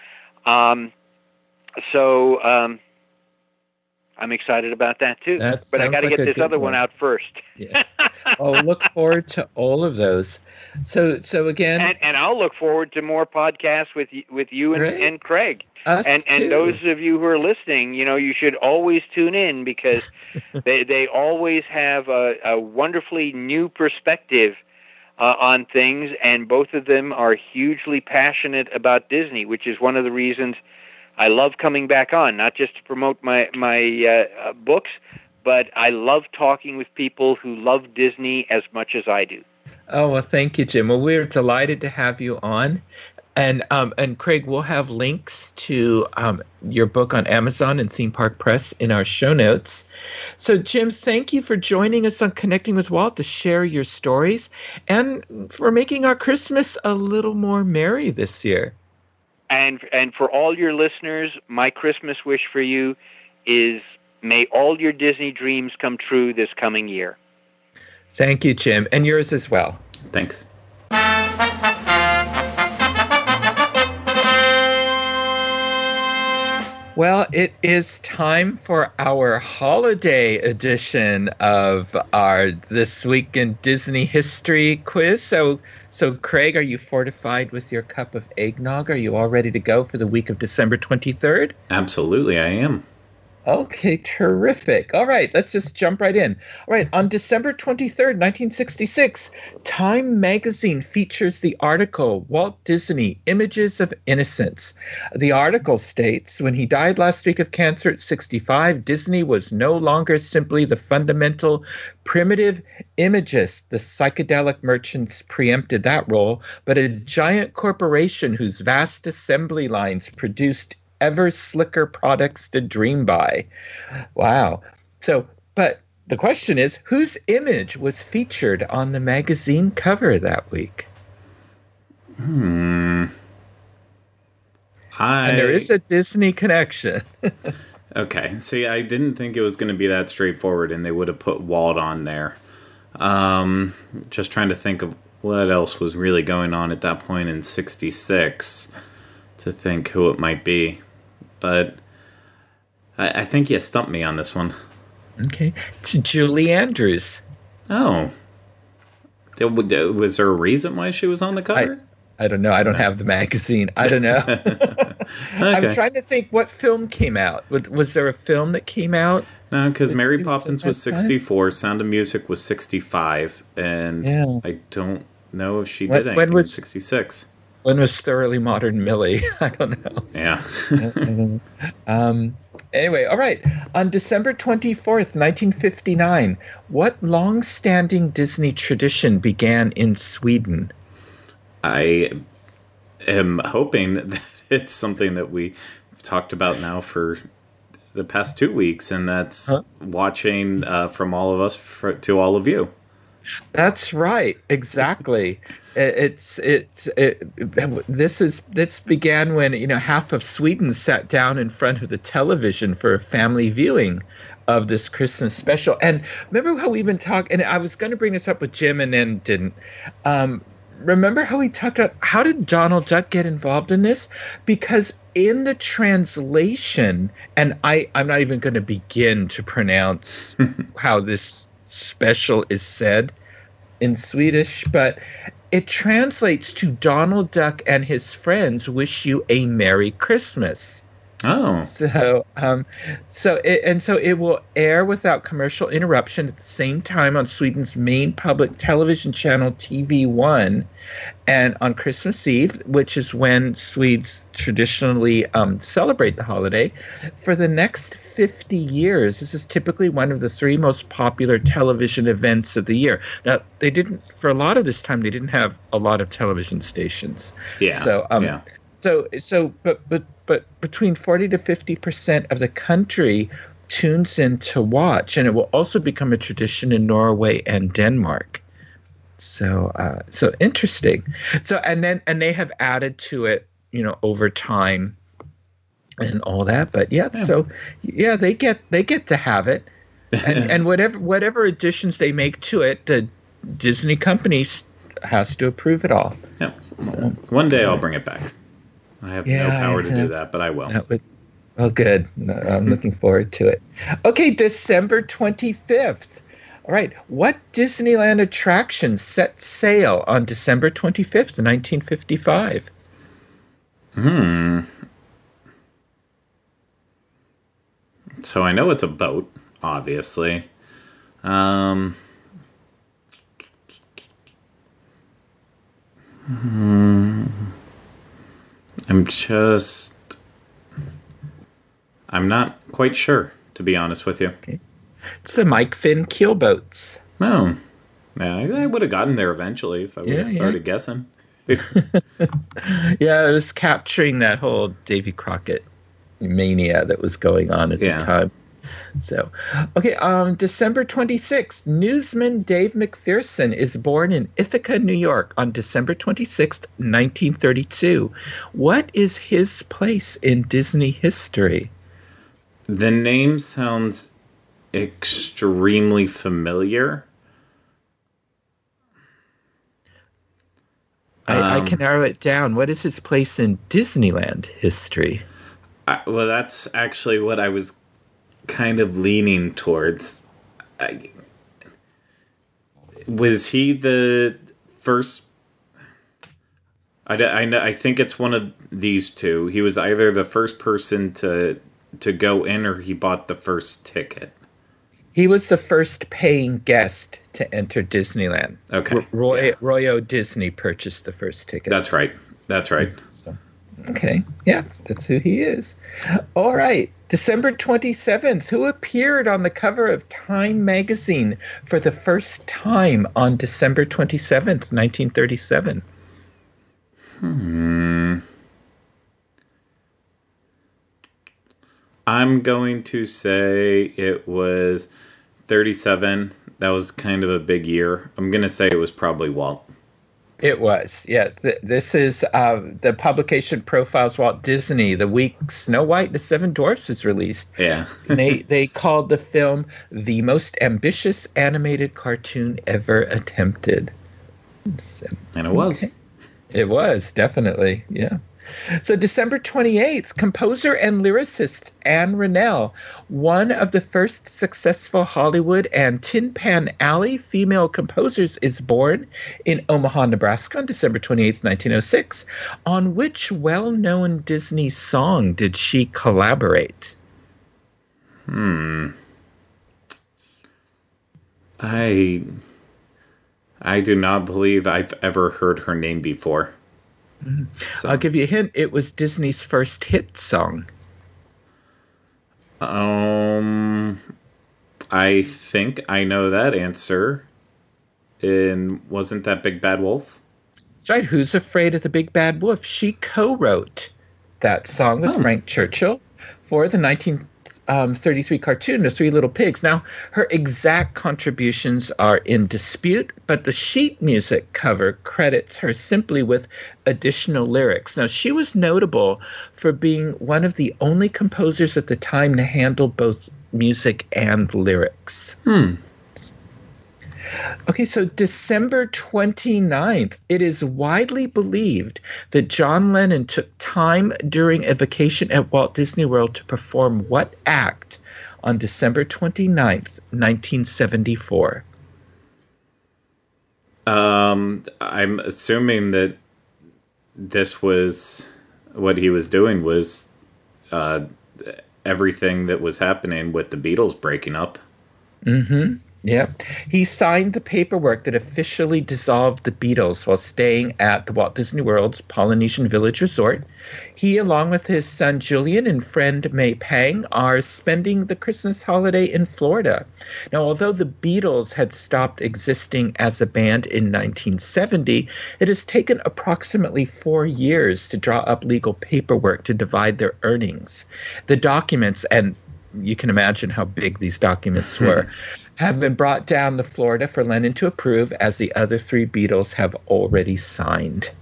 So I'm excited about that too. But I got to get this other one out first. Yeah. Look forward to all of those. So again, and I'll look forward to more podcasts with you and Craig. And those of you who are listening, you should always tune in because they always have a wonderfully new perspective on things, and both of them are hugely passionate about Disney, which is one of the reasons I love coming back on, not just to promote my books, but I love talking with people who love Disney as much as I do. Oh, well, thank you, Jim. Well, we're delighted to have you on. And Craig, we'll have links to your book on Amazon and Theme Park Press in our show notes. So, Jim, thank you for joining us on Connecting with Walt to share your stories and for making our Christmas a little more merry this year. And for all your listeners, my Christmas wish for you is may all your Disney dreams come true this coming year. Thank you, Jim, and yours as well. Thanks. Well, it is time for our holiday edition of our This Week in Disney History quiz. So Craig, are you fortified with your cup of eggnog? Are you all ready to go for the week of December 23rd? Absolutely, I am. Okay, terrific. All right, let's just jump right in. All right, on December 23rd, 1966, Time magazine features the article, Walt Disney, Images of Innocence. The article states, when he died last week of cancer at 65, Disney was no longer simply the fundamental primitive imagist. The psychedelic merchants preempted that role, but a giant corporation whose vast assembly lines produced ever slicker products to dream by. Wow. So, but the question is, whose image was featured on the magazine cover that week? And there is a Disney connection. Okay. See, I didn't think it was going to be that straightforward, and they would have put Walt on there. Just trying to think of what else was really going on at that point in 66 to think who it might be. But I think you stumped me on this one. Okay. It's Julie Andrews. Oh. Was there a reason why she was on the cover? I don't know. I don't have the magazine. I don't know. Okay. I'm trying to think what film came out. Was there a film that came out? No, because Mary Poppins was 64, Sound of Music was 65, and I don't know if she did anything in 66. When was Thoroughly Modern Millie? I don't know. Yeah. Anyway, all right. On December 24th, 1959, what long-standing Disney tradition began in Sweden? I am hoping that it's something that we've talked about now for the past 2 weeks, and that's watching from all of us to all of you. That's right. Exactly. This began when half of Sweden sat down in front of the television for a family viewing of this Christmas special. And remember how we've been talking, and I was going to bring this up with Jim and then didn't. Remember how we talked about how did Donald Duck get involved in this? Because in the translation, and I'm not even going to begin to pronounce how this special is said in Swedish, but it translates to Donald Duck and his friends wish you a Merry Christmas. Oh. So it will air without commercial interruption at the same time on Sweden's main public television channel TV1 and on Christmas Eve, which is when Swedes traditionally celebrate the holiday, for the next 50 years. This is typically one of the 3 most popular television events of the year. Now, for a lot of this time, they didn't have a lot of television stations. Yeah. But between 40 to 50% of the country tunes in to watch, and it will also become a tradition in Norway and Denmark. So interesting. And they have added to it, over time and all that. But they get to have it, and whatever additions they make to it, the Disney company has to approve it all. Yeah. So, one day I'll bring it back. I have no power to do that, but I will. Good. I'm looking forward to it. Okay, December 25th. All right. What Disneyland attraction set sail on December 25th, 1955? So I know it's a boat, obviously. I'm not quite sure, to be honest with you. Okay. It's the Mike Finn keelboats. Oh. Yeah, I would have gotten there eventually if I would have started guessing. Yeah, it was capturing that whole Davy Crockett mania that was going on at the time. So, okay, December 26th, newsman Dave McPherson is born in Ithaca, New York on December 26th, 1932. What is his place in Disney history? The name sounds extremely familiar. I can narrow it down. What is his place in Disneyland history? Well, that's actually what I was kind of leaning towards. Was he the first? I think it's one of these two. He was either the first person to go in, or he bought the first ticket. He was the first paying guest to enter Disneyland. Okay. Roy O. Disney purchased the first ticket. That's right. So, okay. Yeah, that's who he is. All right. December 27th, who appeared on the cover of Time magazine for the first time on December 27th, 1937? I'm going to say it was 37. That was kind of a big year. I'm going to say it was probably Walt. It was, yes. This is the publication profiles Walt Disney. The week Snow White and the Seven Dwarfs is released. Yeah. they called the film the most ambitious animated cartoon ever attempted. So, and it was. Okay. It was, definitely, yeah. So December 28th, composer and lyricist Anne Rennell, one of the first successful Hollywood and Tin Pan Alley female composers, is born in Omaha, Nebraska on December 28th, 1906. On which well-known Disney song did she collaborate? I do not believe I've ever heard her name before. So. I'll give you a hint. It was Disney's first hit song. I think I know that answer. And wasn't that Big Bad Wolf? That's right. Who's Afraid of the Big Bad Wolf? She co-wrote that song with Frank Churchill for the 33 cartoon, The Three Little Pigs. Now, her exact contributions are in dispute, but the sheet music cover credits her simply with additional lyrics. Now, she was notable for being one of the only composers at the time to handle both music and lyrics. Okay, so December 29th, it is widely believed that John Lennon took time during a vacation at Walt Disney World to perform what act on December 29th, 1974? I'm assuming that this was what he was doing was everything that was happening with the Beatles breaking up. Mm-hmm. Yeah. He signed the paperwork that officially dissolved the Beatles while staying at the Walt Disney World's Polynesian Village Resort. He, along with his son Julian and friend May Pang, are spending the Christmas holiday in Florida. Now, although the Beatles had stopped existing as a band in 1970, it has taken approximately 4 years to draw up legal paperwork to divide their earnings. The documents, and you can imagine how big these documents were, have been brought down to Florida for Lennon to approve, as the other 3 Beatles have already signed.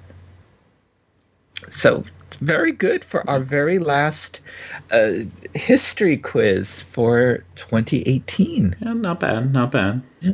So, very good for our very last history quiz for 2018. Yeah, not bad, not bad. Yeah.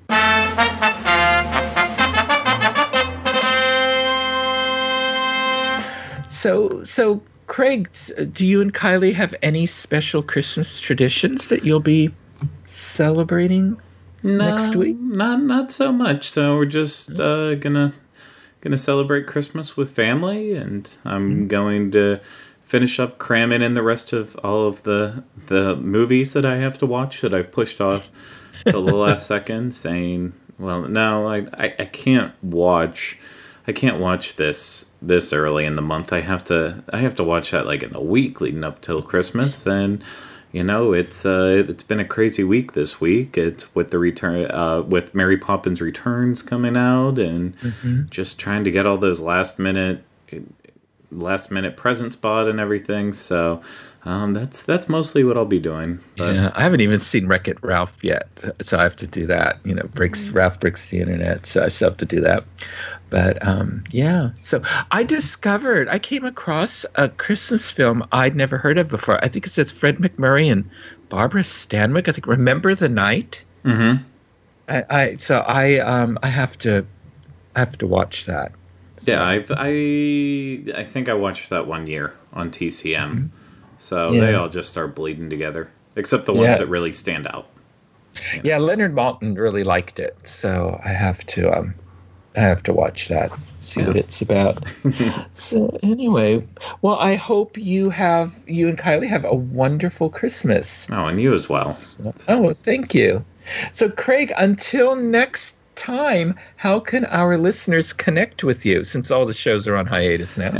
So, Craig, do you and Kylie have any special Christmas traditions that you'll be celebrating next week? Not so much. So we're just gonna celebrate Christmas with family, and I'm going to finish up cramming in the rest of all of the movies that I have to watch that I've pushed off till the last second, saying, well, no, I can't watch this early in the month. I have to watch that like in a week leading up till Christmas. And it's been a crazy week this week. It's with the return with Mary Poppins Returns coming out, and just trying to get all those last minute presents bought and everything. So that's mostly what I'll be doing. But, yeah, I haven't even seen Wreck-It Ralph yet, so I have to do that. Ralph breaks the internet, so I still have to do that. But yeah, so I came across a Christmas film I'd never heard of before. I think it's Fred MacMurray and Barbara Stanwyck. I think Remember the Night. Mm-hmm. I have to watch that. So. Yeah, I think I watched that one year on TCM. So they all just start bleeding together, except the ones that really stand out. Yeah, Leonard Maltin really liked it, so I have to watch that, see what it's about. So anyway, well, I hope you and Kylie have a wonderful Christmas. Oh, and you as well. Thank you. So Craig, until next time, how can our listeners connect with you, since all the shows are on hiatus now?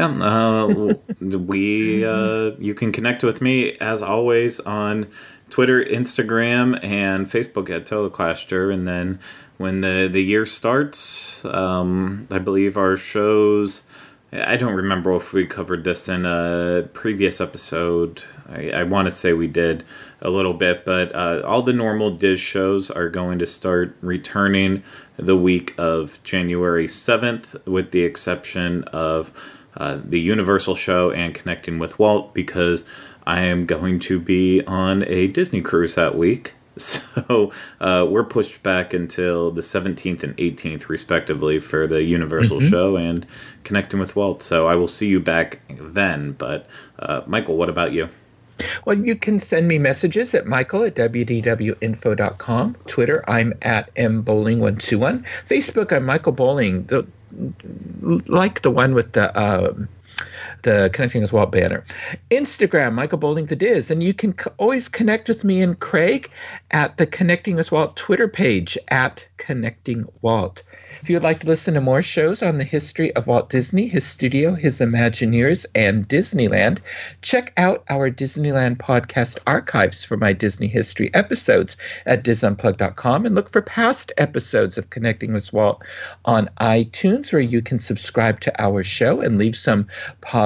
You can connect with me as always on Twitter, Instagram, and Facebook at Teleclaster. And then when the year starts, I believe our shows, I don't remember if we covered this in a previous episode. I want to say we did a little bit, but all the normal Diz shows are going to start returning the week of January 7th, with the exception of the Universal show and Connecting with Walt, because I am going to be on a Disney cruise that week. So we're pushed back until the 17th and 18th, respectively, for the Universal show and Connecting with Walt. So I will see you back then. But Michael, what about you? Well, you can send me messages at michael@wdwinfo.com. Twitter, I'm at mbowling121. Facebook, I'm Michael Bowling, like the one with the Connecting with Walt banner. Instagram, Michael Bowling the Diz. And you can always connect with me and Craig at the Connecting with Walt Twitter page at Connecting Walt. If you would like to listen to more shows on the history of Walt Disney, his studio, his Imagineers, and Disneyland, check out our Disneyland podcast archives for my Disney history episodes at DizUnplugged.com, and look for past episodes of Connecting with Walt on iTunes, where you can subscribe to our show and leave some positive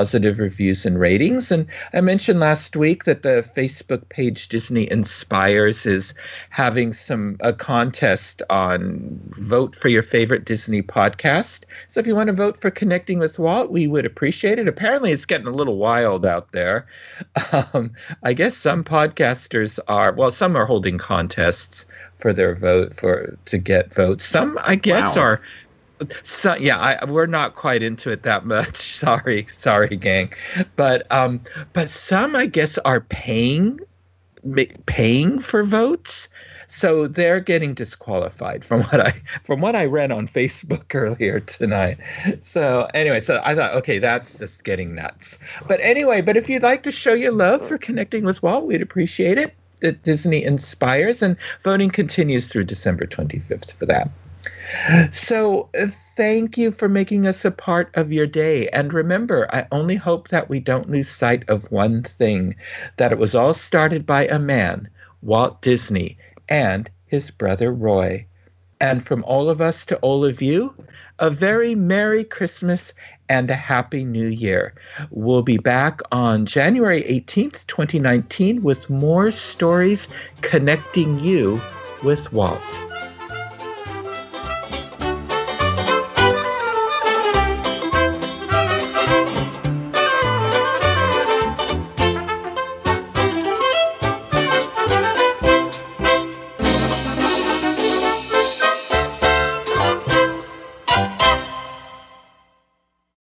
positive reviews and ratings. And I mentioned last week that the Facebook page Disney Inspires is having a contest on vote for your favorite Disney podcast. So if you want to vote for Connecting with Walt, we would appreciate it. Apparently it's getting a little wild out there. I guess some podcasters some are holding contests for their to get votes. Some, I guess, are. So we're not quite into it that much. Sorry, gang. But some, I guess, are paying for votes. So they're getting disqualified from what I read on Facebook earlier tonight. So anyway, so I thought, okay, that's just getting nuts. But anyway, if you'd like to show your love for Connecting with Walt, we'd appreciate it. That Disney Inspires, and voting continues through December 25th for that. So thank you for making us a part of your day. And remember, I only hope that we don't lose sight of one thing, that it was all started by a man, Walt Disney, and his brother Roy. And from all of us to all of you, a very Merry Christmas and a Happy New Year. We'll be back on January 18th, 2019 with more stories connecting you with Walt.